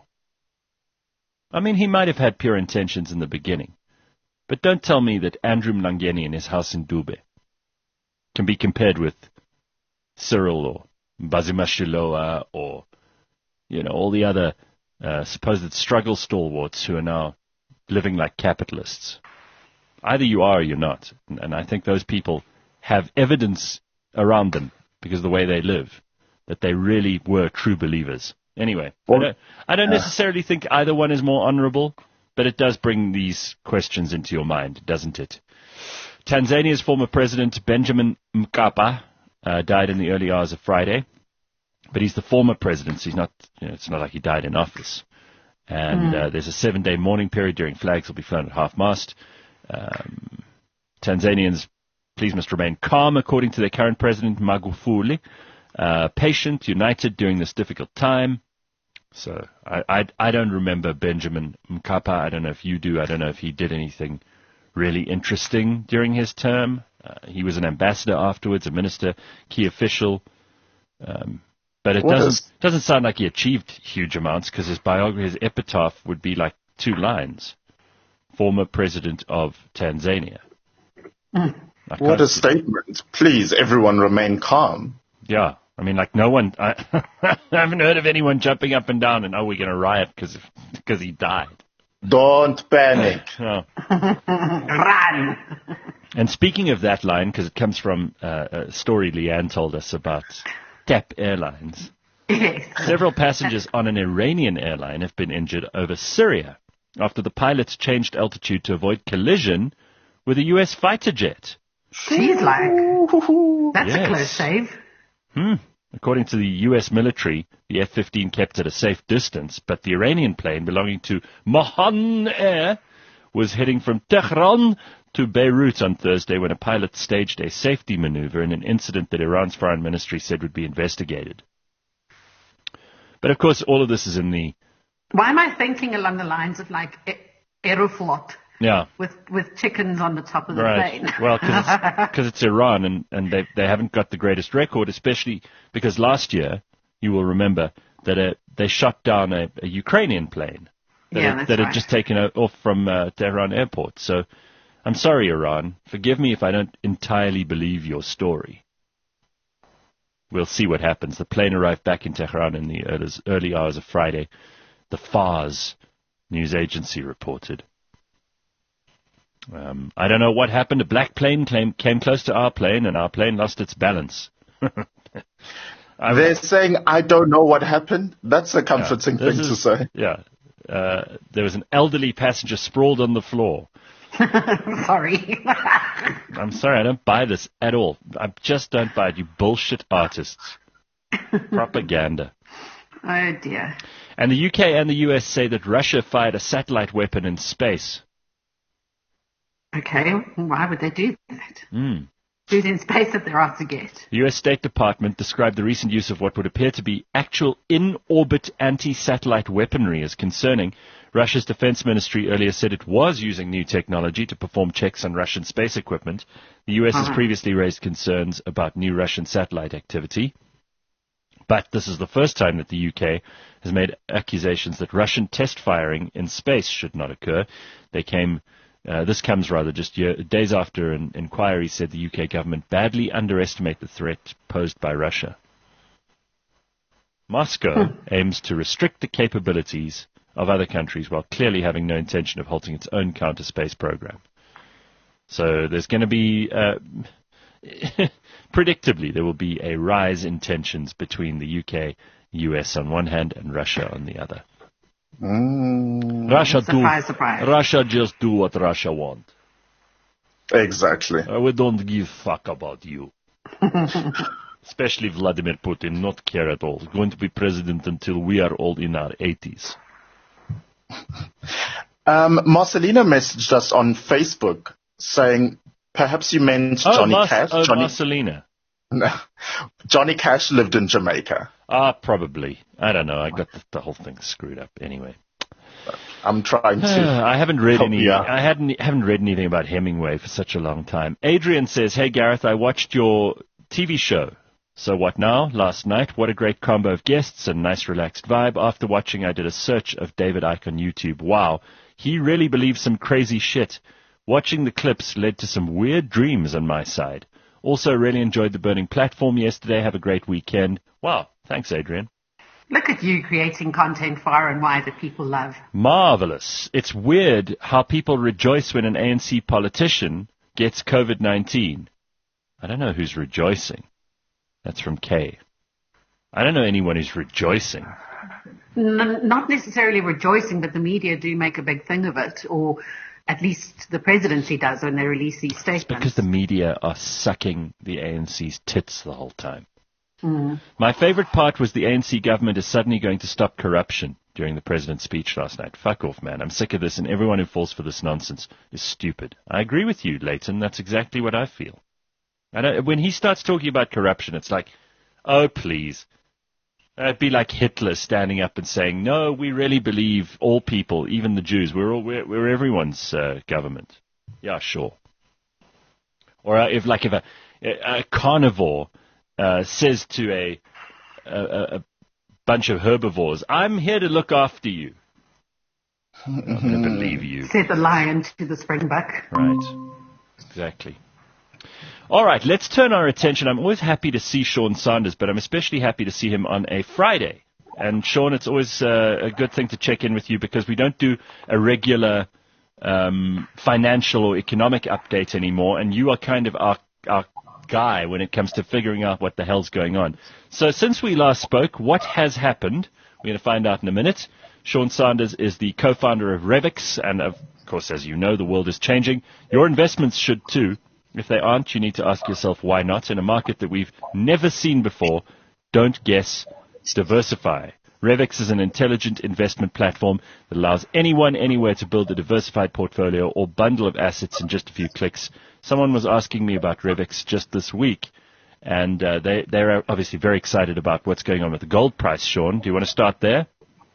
I mean, he might have had pure intentions in the beginning, but don't tell me that Andrew Mlangeni in his house in Dube can be compared with Cyril or Bazima Shiloa or, you know, all the other uh, supposed struggle stalwarts who are now living like capitalists. Either you are or you're not. And I think those people have evidence around them because of the way they live, that they really were true believers. Anyway, well, I don't, I don't uh, necessarily think either one is more honorable, but it does bring these questions into your mind, doesn't it? Tanzania's former president, Benjamin Mkapa, uh, died in the early hours of Friday, but he's the former president, so he's not, you know, it's not like he died in office. And mm. uh, there's a seven-day mourning period during flags will be flown at half-mast. Um, Tanzanians, please must remain calm, according to their current president, Magufuli, uh, patient, united during this difficult time. So I, I, I don't remember Benjamin Mkapa. I don't know if you do. I don't know if he did anything really interesting during his term. Uh, he was an ambassador afterwards, a minister, key official. Um, but it what doesn't is... doesn't sound like he achieved huge amounts, because his biography, his epitaph would be like two lines. Former president of Tanzania. Mm. What a statement. Please, everyone remain calm. Yeah. I mean, like no one, I, I haven't heard of anyone jumping up and down and, oh, we're going to riot because because he died. Don't panic. Oh. Run. And speaking of that line, because it comes from uh, a story Leanne told us about T A P Airlines. Yes. Several passengers on an Iranian airline have been injured over Syria after the pilots changed altitude to avoid collision with a U S fighter jet. She's like, that's yes. a close save. Hmm. According to the U S military, the F fifteen kept at a safe distance, but the Iranian plane belonging to Mahan Air was heading from Tehran to Beirut on Thursday when a pilot staged a safety maneuver in an incident that Iran's foreign ministry said would be investigated. But of course, all of this is in the... Why am I thinking along the lines of like Aeroflot? Yeah. With with chickens on the top of the right. plane. Well, because it's, it's Iran, and, and they they haven't got the greatest record, especially because last year, you will remember, that a, they shot down a, a Ukrainian plane that, yeah, had, that's that right. had just taken off from uh, Tehran airport. So I'm sorry, Iran. Forgive me if I don't entirely believe your story. We'll see what happens. The plane arrived back in Tehran in the early, early hours of Friday. The Fars news agency reported. Um, I don't know what happened. A black plane came, came close to our plane, and our plane lost its balance. They're saying, I don't know what happened. That's a comforting yeah, thing is, to say. Yeah. Uh, there was an elderly passenger sprawled on the floor. Sorry. I'm sorry, I don't buy this at all. I just don't buy it, you bullshit artists. Propaganda. Oh, dear. And the U K and the U S say that Russia fired a satellite weapon in space. Okay, why would they do that? Mm. Who's in space that they're out to get? The U S State Department described the recent use of what would appear to be actual in-orbit anti-satellite weaponry as concerning. Russia's defense ministry earlier said it was using new technology to perform checks on Russian space equipment. The U S uh-huh. has previously raised concerns about new Russian satellite activity. But this is the first time that the U K has made accusations that Russian test firing in space should not occur. They came... Uh, this comes rather just year, days after an inquiry said the U K government badly underestimate the threat posed by Russia. Moscow hmm. aims to restrict the capabilities of other countries while clearly having no intention of halting its own counter-space program. So there's going to be, uh, predictably, there will be a rise in tensions between the U K, U S on one hand, and Russia on the other. Mm. Russia surprise, do, surprise. Russia just do what Russia want. Exactly. Uh, we don't give fuck about you. Especially Vladimir Putin, not care at all. Going to be president until we are all in our eighties. Um, Marcelina messaged us on Facebook saying, perhaps you meant Oh, Johnny Mar- Cash. oh Johnny, Marcelina. no, Johnny Cash lived in Jamaica. Ah, probably. I don't know. I got the, the whole thing screwed up. Anyway. I'm trying to. I haven't read help any. you out. I hadn't haven't read anything about Hemingway for such a long time. Adrian says, "Hey Gareth, I watched your T V show. So what now? Last night. What a great combo of guests and nice relaxed vibe. After watching, I did a search of David Icke on YouTube. Wow, he really believes some crazy shit. Watching the clips led to some weird dreams on my side. Also, really enjoyed the Burning Platform yesterday. Have a great weekend." Wow, thanks, Adrian. Look at you creating content far and wide that people love. Marvelous. It's weird how people rejoice when an A N C politician gets COVID nineteen. I don't know who's rejoicing. That's from Kay. I don't know anyone who's rejoicing. N- not necessarily rejoicing, but the media do make a big thing of it, or at least the presidency does when they release these statements. It's because the media are sucking the A N C's tits the whole time. Mm. My favorite part was the A N C government is suddenly going to stop corruption during the president's speech last night. Fuck off, man. I'm sick of this, and everyone who falls for this nonsense is stupid. I agree with you, Leighton. That's exactly what I feel. I don't, when he starts talking about corruption, it's like, oh, please. It'd be like Hitler standing up and saying, no, we really believe all people, even the Jews, we're, all, we're, we're everyone's uh, government. Yeah, sure. Or uh, if like if a, a carnivore uh, says to a, a, a bunch of herbivores, I'm here to look after you. I'm not going to believe you. Said the lion to the springbuck. Right. Exactly. All right, let's turn our attention. I'm always happy to see Sean Sanders, but I'm especially happy to see him on a Friday. And Sean, it's always uh, a good thing to check in with you because we don't do a regular um, financial or economic update anymore, and you are kind of our, our guy when it comes to figuring out what the hell's going on. So since we last spoke, what has happened? We're going to find out in a minute. Sean Sanders is the co-founder of Revix, and of course, as you know, the world is changing. Your investments should too. If they aren't, you need to ask yourself why not. In a market that we've never seen before, don't guess, diversify. Revix is an intelligent investment platform that allows anyone, anywhere to build a diversified portfolio or bundle of assets in just a few clicks. Someone was asking me about Revix just this week, and uh, they, they're obviously very excited about what's going on with the gold price. Sean, do you want to start there?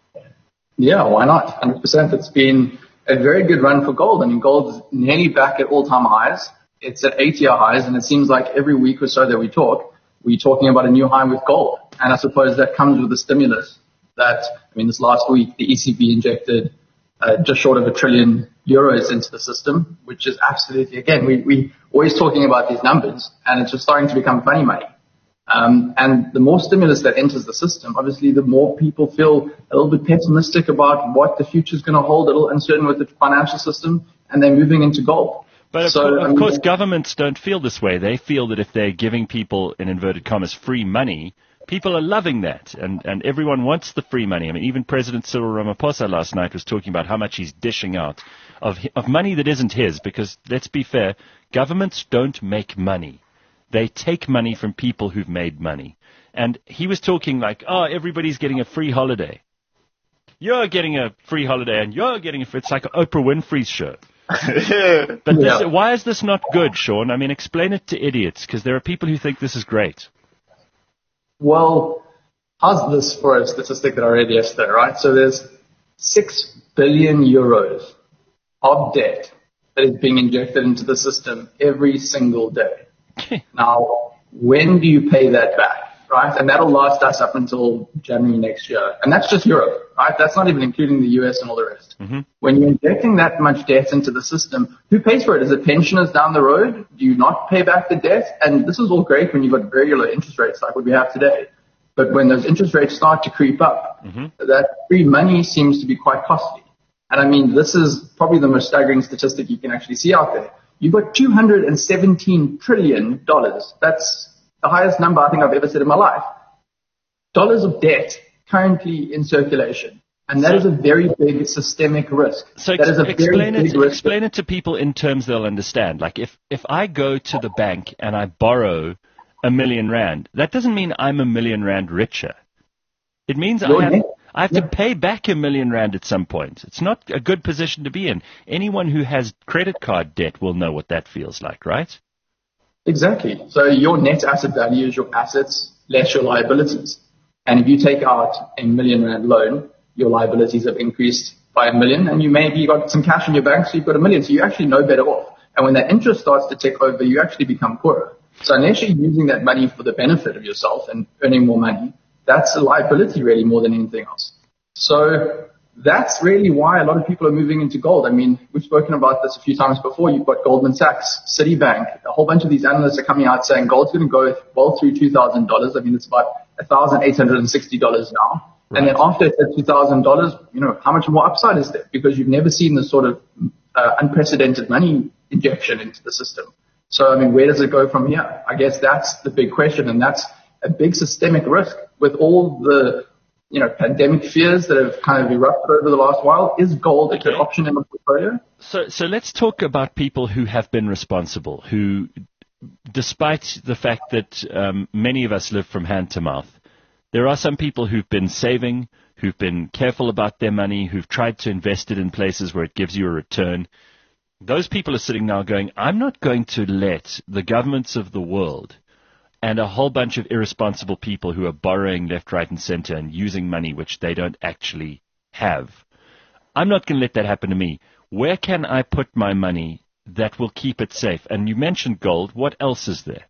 Yeah, why not? one hundred percent. It's been a very good run for gold. I mean, gold is nearly back at all-time highs. It's at eight-year highs, and it seems like every week or so that we talk, we're talking about a new high with gold. And I suppose that comes with the stimulus that, I mean, this last week, the E C B injected uh, just short of a trillion euros into the system, which is absolutely, again, we, we always talking about these numbers, and it's just starting to become funny money. Um, and the more stimulus that enters the system, obviously, the more people feel a little bit pessimistic about what the future is going to hold, a little uncertain with the financial system, and they're moving into gold. But of, so, co- of I mean, course, governments don't feel this way. They feel that if they're giving people, in inverted commas, free money, people are loving that, and, and everyone wants the free money. I mean, even President Cyril Ramaphosa last night was talking about how much he's dishing out of of money that isn't his, because, let's be fair, governments don't make money. They take money from people who've made money. And he was talking like, oh, everybody's getting a free holiday. You're getting a free holiday, and you're getting a free... It's like Oprah Winfrey's show. But this, Yeah. why is this not good, Sean? I mean, explain it to idiots, because there are people who think this is great. Well, how's this for a statistic that I read yesterday, right? So there's six billion euros of debt that is being injected into the system every single day. Now, when do you pay that back, right? And that'll last us up until January next year. And that's just Europe, right? That's not even including the U S and all the rest. Mm-hmm. When you're injecting that much debt into the system, who pays for it? Is it pensioners down the road? Do you not pay back the debt? And this is all great when you've got very low interest rates like what we have today. But when those interest rates start to creep up, Mm-hmm. that free money seems to be quite costly. And I mean, this is probably the most staggering statistic you can actually see out there. You've got two hundred seventeen trillion dollars. That's the highest number I think I've ever said in my life. Dollars of debt currently in circulation. And that so, is a very big systemic risk. So that ex- is a explain, very it, big risk. explain it to people in terms they'll understand. Like if, if I go to the bank and I borrow a million rand, that doesn't mean I'm a million rand richer. It means I have, I have yeah. to pay back a million rand at some point. It's not a good position to be in. Anyone who has credit card debt will know what that feels like, right? Exactly. So your net asset value is your assets less your liabilities. And if you take out a million rand loan, your liabilities have increased by a million, and you maybe got some cash in your bank, so you've got a million. So you're actually no better off. And when that interest starts to tick over, you actually become poorer. So unless you're using that money for the benefit of yourself and earning more money, that's a liability really more than anything else. So that's really why a lot of people are moving into gold. I mean, we've spoken about this a few times before. You've got Goldman Sachs, Citibank, a whole bunch of these analysts are coming out saying gold's going to go well through two thousand dollars. I mean, it's about one thousand eight hundred sixty dollars now. Right. And then after it's at two thousand dollars, you know, how much more upside is there? Because you've never seen this sort of uh, unprecedented money injection into the system. So, I mean, where does it go from here? I guess that's the big question, and that's a big systemic risk with all the, you know, pandemic fears that have kind of erupted over the last while. Is gold a good option in the portfolio? So, so let's talk about people who have been responsible, who, despite the fact that um, many of us live from hand to mouth, there are some people who've been saving, who've been careful about their money, who've tried to invest it in places where it gives you a return. Those people are sitting now going, I'm not going to let the governments of the world and a whole bunch of irresponsible people who are borrowing left, right, and center and using money which they don't actually have. I'm not going to let that happen to me. Where can I put my money that will keep it safe? And you mentioned gold. What else is there?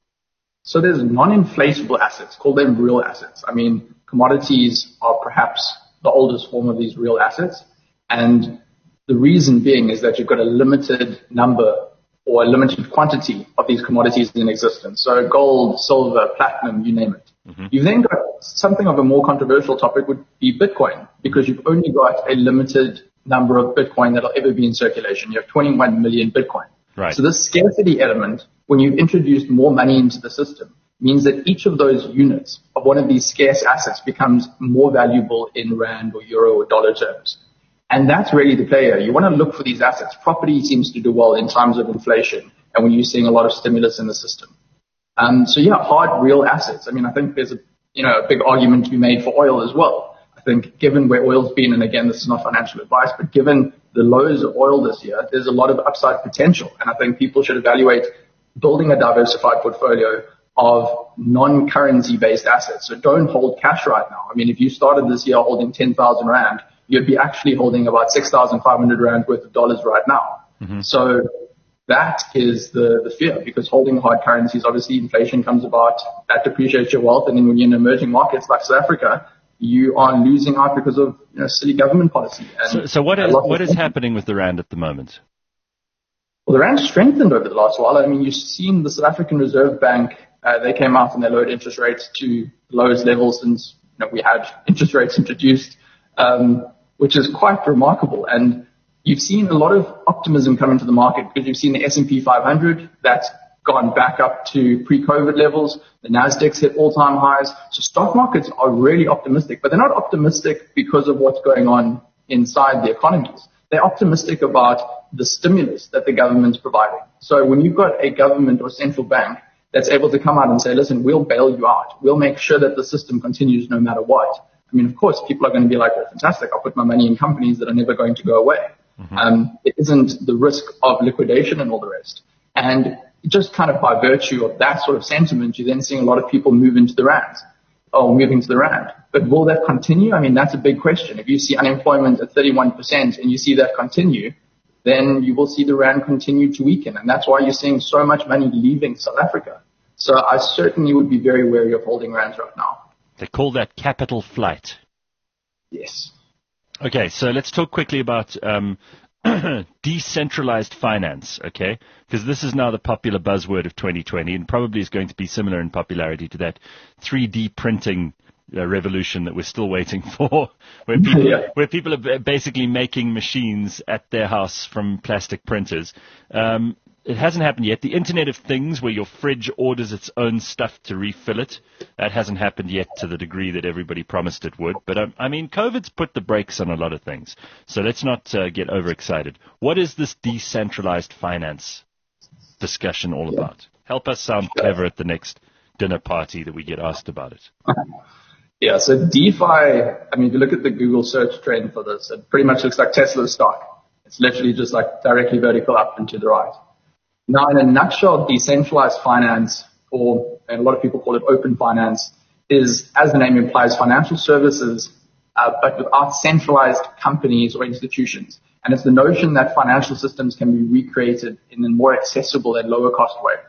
So there's non-inflatable assets, call them real assets. I mean, commodities are perhaps the oldest form of these real assets. And the reason being is that you've got a limited number or a limited quantity of these commodities in existence. So gold, silver, platinum, you name it. Mm-hmm. You've then got something of a more controversial topic would be Bitcoin, because you've only got a limited number of Bitcoin that'll ever be in circulation. You have twenty-one million Bitcoin. Right. So this scarcity element, when you've introduced more money into the system, means that each of those units of one of these scarce assets becomes more valuable in rand or euro or dollar terms. And that's really the player. You want to look for these assets. Property seems to do well in times of inflation and when you're seeing a lot of stimulus in the system. Um, so yeah, hard, real assets. I mean, I think there's a, you know, a big argument to be made for oil as well. I think given where oil's been, and again, this is not financial advice, but given the lows of oil this year, there's a lot of upside potential. And I think people should evaluate building a diversified portfolio of non-currency based assets. So don't hold cash right now. I mean, if you started this year holding ten thousand rand, you'd be actually holding about six thousand five hundred rand worth of dollars right now. Mm-hmm. So that is the, the fear, because holding hard currencies, obviously inflation comes about, that depreciates your wealth. And then when you're in emerging markets like South Africa, you are losing out because of, you know, silly government policy. And so, so what is, what is happening with the rand at the moment? Well, the rand strengthened over the last while. I mean, you've seen the South African Reserve Bank, uh, they came out and they lowered interest rates to the lowest levels since, you know, we had interest rates introduced. Um, which is quite remarkable. And you've seen a lot of optimism come into the market, because you've seen the S and P five hundred, that's gone back up to pre-COVID levels. The Nasdaq's hit all-time highs. So stock markets are really optimistic, but they're not optimistic because of what's going on inside the economies. They're optimistic about the stimulus that the government's providing. So when you've got a government or central bank that's able to come out and say, listen, we'll bail you out. We'll make sure that the system continues no matter what. I mean, of course, people are going to be like, well, fantastic, I'll put my money in companies that are never going to go away. Mm-hmm. Um, it isn't the risk of liquidation and all the rest. And just kind of by virtue of that sort of sentiment, you're then seeing a lot of people move into the rand, or moving to the rand. But will that continue? I mean, that's a big question. If you see unemployment at thirty-one percent and you see that continue, then you will see the rand continue to weaken. And that's why you're seeing so much money leaving South Africa. So I certainly would be very wary of holding rands right now. They call that capital flight. Yes. Okay, so let's talk quickly about um, decentralized finance, okay? Because this is now the popular buzzword of twenty twenty, and probably is going to be similar in popularity to that three D printing uh, revolution that we're still waiting for, where people, yeah. where people are basically making machines at their house from plastic printers. Um, it hasn't happened yet. The Internet of Things, where your fridge orders its own stuff to refill it, that hasn't happened yet to the degree that everybody promised it would. But, um, I mean, COVID's put the brakes on a lot of things. So let's not uh, get overexcited. What is this decentralized finance discussion all about? Help us sound clever at the next dinner party that we get asked about it. Yeah, so DeFi, I mean, if you look at the Google search trend for this, it pretty much looks like Tesla stock. It's literally just like directly vertical up and to the right. Now, in a nutshell, decentralized finance, or and a lot of people call it open finance, is, as the name implies, financial services, uh, but without centralized companies or institutions. And it's the notion that financial systems can be recreated in a more accessible and lower cost way.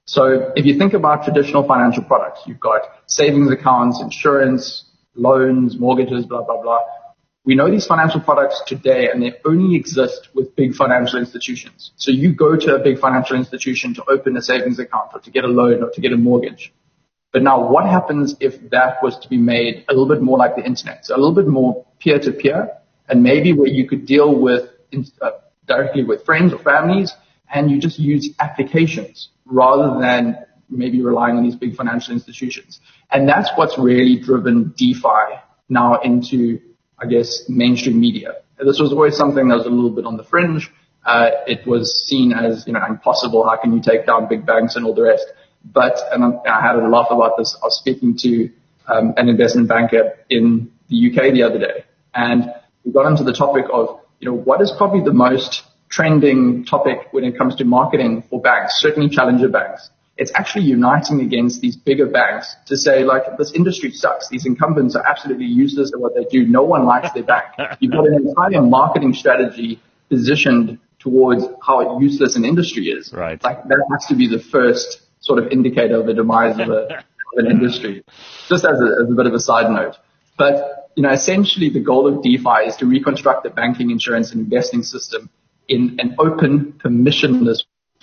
So if you think about traditional financial products, you've got savings accounts, insurance, loans, mortgages, blah, blah, blah. We know these financial products today, and they only exist with big financial institutions. So you go to a big financial institution to open a savings account or to get a loan or to get a mortgage. But now what happens if that was to be made a little bit more like the internet? So a little bit more peer-to-peer, and maybe where you could deal with uh, directly with friends or families, and you just use applications rather than maybe relying on these big financial institutions. And that's what's really driven DeFi now into, I guess, mainstream media. This was always something that was a little bit on the fringe. Uh, it was seen as, you know, impossible. How can you take down big banks and all the rest? But, and I had a laugh about this. I was speaking to um, an investment banker in the U K the other day, and we got into the topic of, you know, what is probably the most trending topic when it comes to marketing for banks, certainly challenger banks. It's actually uniting against these bigger banks to say, like, this industry sucks. These incumbents are absolutely useless at what they do. No one likes their bank. You've got an entire marketing strategy positioned towards how useless an industry is. Right. Like, that has to be the first sort of indicator of the demise of, a, of an industry. Just as a, as a bit of a side note. But, you know, essentially the goal of DeFi is to reconstruct the banking, insurance, and investing system in an open, permissionless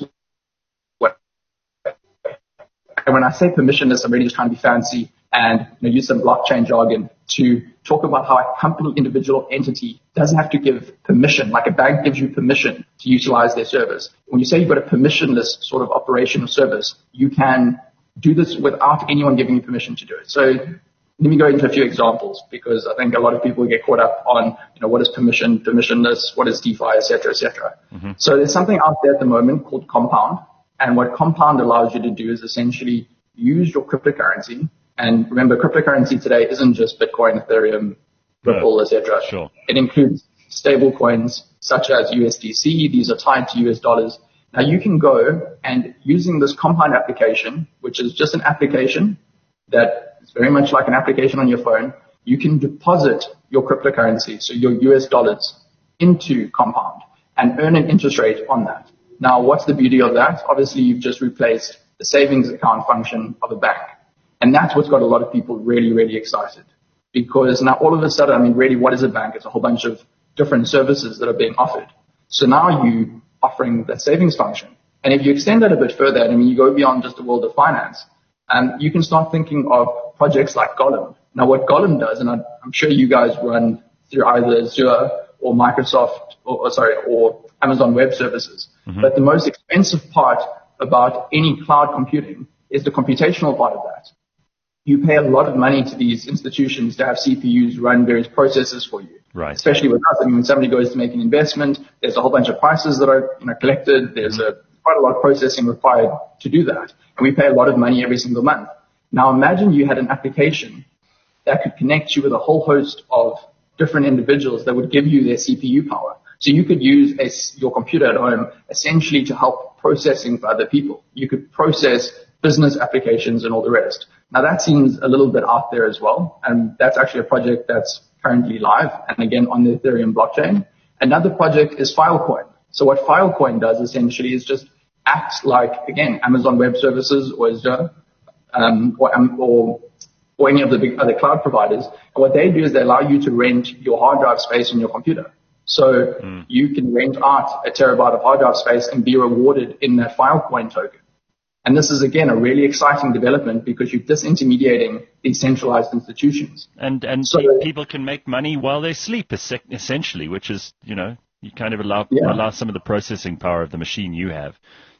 way. And when I say permissionless, I'm really just trying to be fancy and, you know, use some blockchain jargon to talk about how a company, individual entity doesn't have to give permission, like a bank gives you permission to utilize their service. When you say you've got a permissionless sort of operation or service, you can do this without anyone giving you permission to do it. So let me go into a few examples, because I think a lot of people get caught up on, you know, what is permission, permissionless, what is DeFi, et cetera, et cetera. Mm-hmm. So there's something out there at the moment called Compound. And what Compound allows you to do is essentially use your cryptocurrency. And remember, cryptocurrency today isn't just Bitcoin, Ethereum, Ripple, no, et cetera. Sure. It includes stable coins such as U S D C. These are tied to U S dollars. Now you can go and using this Compound application, which is just an application that it's very much like an application on your phone, you can deposit your cryptocurrency, so your U S dollars, into Compound and earn an interest rate on that. Now, what's the beauty of that? Obviously, you've just replaced the savings account function of a bank. And that's what's got a lot of people really, really excited. Because now all of a sudden, I mean, really, what is a bank? It's a whole bunch of different services that are being offered. So now you're offering that savings function. And if you extend that a bit further, I mean, you go beyond just the world of finance, and you can start thinking of projects like Golem. Now, what Golem does, and I'm sure you guys run through either Azure or Microsoft, or, or sorry, or Amazon Web Services. Mm-hmm. But the most expensive part about any cloud computing is the computational part of that. You pay a lot of money to these institutions to have C P Us run various processes for you. Right. Especially with us. I mean, when somebody goes to make an investment, there's a whole bunch of prices that are, you know, collected. There's mm-hmm. a quite a lot of processing required to do that. And we pay a lot of money every single month. Now imagine you had an application that could connect you with a whole host of different individuals that would give you their C P U power. So you could use a, your computer at home essentially to help processing for other people. You could process business applications and all the rest. Now that seems a little bit out there as well. And that's actually a project that's currently live and again on the Ethereum blockchain. Another project is Filecoin. So what Filecoin does essentially is just act like, again, Amazon Web Services or Azure, um, or, um, or, or any of the big other cloud providers. And what they do is they allow you to rent your hard drive space on your computer. So mm. you can rent out a terabyte of hard drive space and be rewarded in that Filecoin token. And this is, again, a really exciting development because you're disintermediating these centralized institutions. And, and so, people can make money while they sleep, essentially, which is, you know, you kind of allow, yeah. allow some of the processing power of the machine you have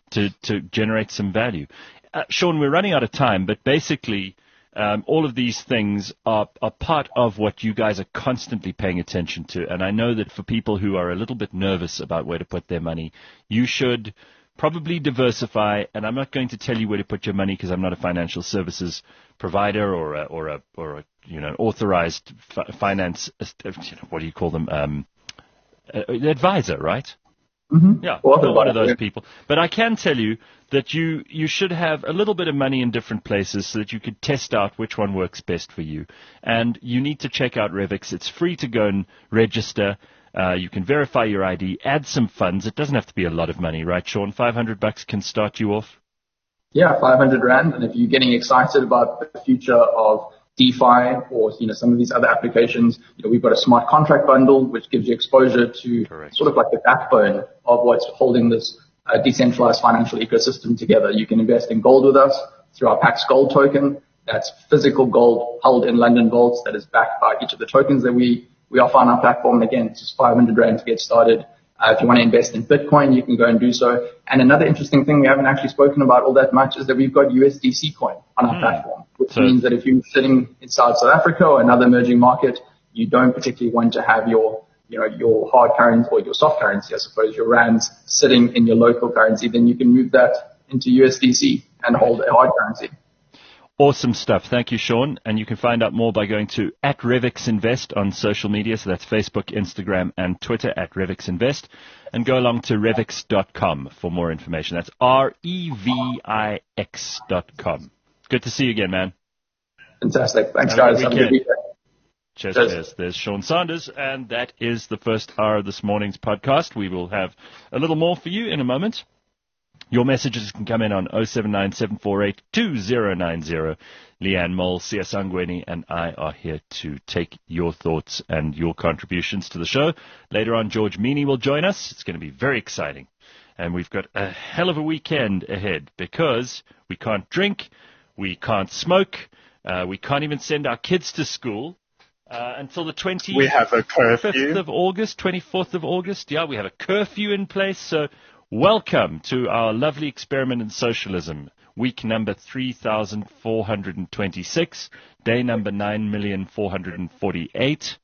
to, to generate some value. Uh, Sean, we're running out of time, but basically um, all of these things are, are part of what you guys are constantly paying attention to. And I know that for people who are a little bit nervous about where to put their money, you should probably diversify. And I'm not going to tell you where to put your money because I'm not a financial services provider or a, or a, or a you know, authorized fi- finance, uh, you know, what do you call them? Um, uh, advisor, right? Mm-hmm. Yeah, Well, I'm not one of those yeah. people. But I can tell you that you, you should have a little bit of money in different places so that you could test out which one works best for you. And you need to check out Revix. It's free to go and register. Uh, you can verify your I D, add some funds. It doesn't have to be a lot of money, right, Sean? five hundred bucks can start you off. Yeah, five hundred rand. And if you're getting excited about the future of DeFi or, you know, some of these other applications, you know, we've got a smart contract bundle, which gives you exposure to Correct. sort of like the backbone of what's holding this uh, decentralized financial ecosystem together. You can invest in gold with us through our Pax Gold token. That's physical gold held in London vaults that is backed by each of the tokens that we, we offer on our platform. And again, it's just five hundred rand to get started. Uh, if you want to invest in Bitcoin, you can go and do so. And another interesting thing we haven't actually spoken about all that much is that we've got U S D C coin on our Mm. platform, which So- means that if you're sitting inside South Africa or another emerging market, you don't particularly want to have your, you know, your hard currency or your soft currency, I suppose, your rands sitting in your local currency. Then you can move that into U S D C and hold a hard currency. Awesome stuff. Thank you, Sean. And you can find out more by going to at Revix Invest on social media. So that's Facebook, Instagram, and Twitter at Revix Invest. And go along to revix dot com for more information. That's R E V I X dot com. Good to see you again, man. Fantastic. Thanks, Have a guys. good Have a good weekend. weekend. Cheers, Cheers. cheers. There's Sean Sanders, and that is the first hour of this morning's podcast. We will have a little more for you in a moment. Your messages can come in on oh seven nine, seven four eight, two oh nine oh. Leanne Mole, C S Angweni, and I are here to take your thoughts and your contributions to the show. Later on, George Meany will join us. It's going to be very exciting. And we've got a hell of a weekend ahead because we can't drink, we can't smoke, uh, we can't even send our kids to school uh, until the twenty-fifth We have a curfew. of August, twenty-fourth of August. Yeah, we have a curfew in place. So welcome to our lovely experiment in socialism. Week number three thousand four hundred twenty-six, day number nine million four hundred forty-eight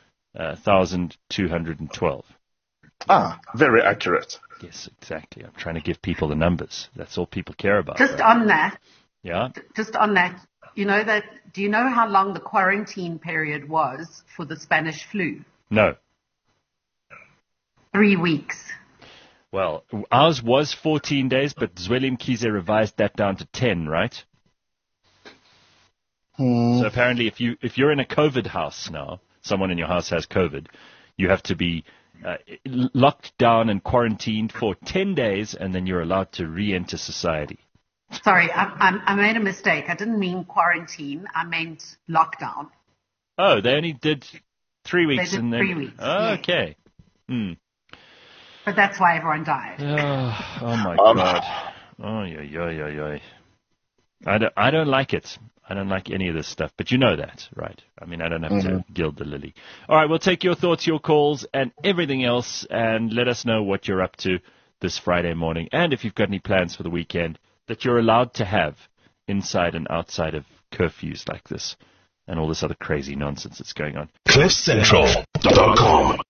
thousand two hundred twelve. Ah, very accurate. Yes, exactly. I'm trying to give people the numbers. That's all people care about. Just right? on that, Yeah? just on that, you know that, do you know how long the quarantine period was for the Spanish flu? No. Three weeks. Well, ours was fourteen days, but Zweli Mkhize revised that down to ten, right? Hmm. So apparently if, you, if you're in a COVID house now, someone in your house has COVID, you have to be uh, locked down and quarantined for ten days, and then you're allowed to re-enter society. Sorry, I, I, I made a mistake. I didn't mean quarantine. I meant lockdown. Oh, they only did three weeks. did and then, three weeks, Oh, yeah. okay. Hmm. But that's why everyone died. Oh, oh my Um, God. Oh, yeah, yeah, yeah, yeah. I don't, I don't like it. I don't like any of this stuff, but you know that, right? I mean, I don't have to gild the lily. All right, we'll take your thoughts, your calls, and everything else, and let us know what you're up to this Friday morning, and if you've got any plans for the weekend that you're allowed to have inside and outside of curfews like this and all this other crazy nonsense that's going on. cliff central dot com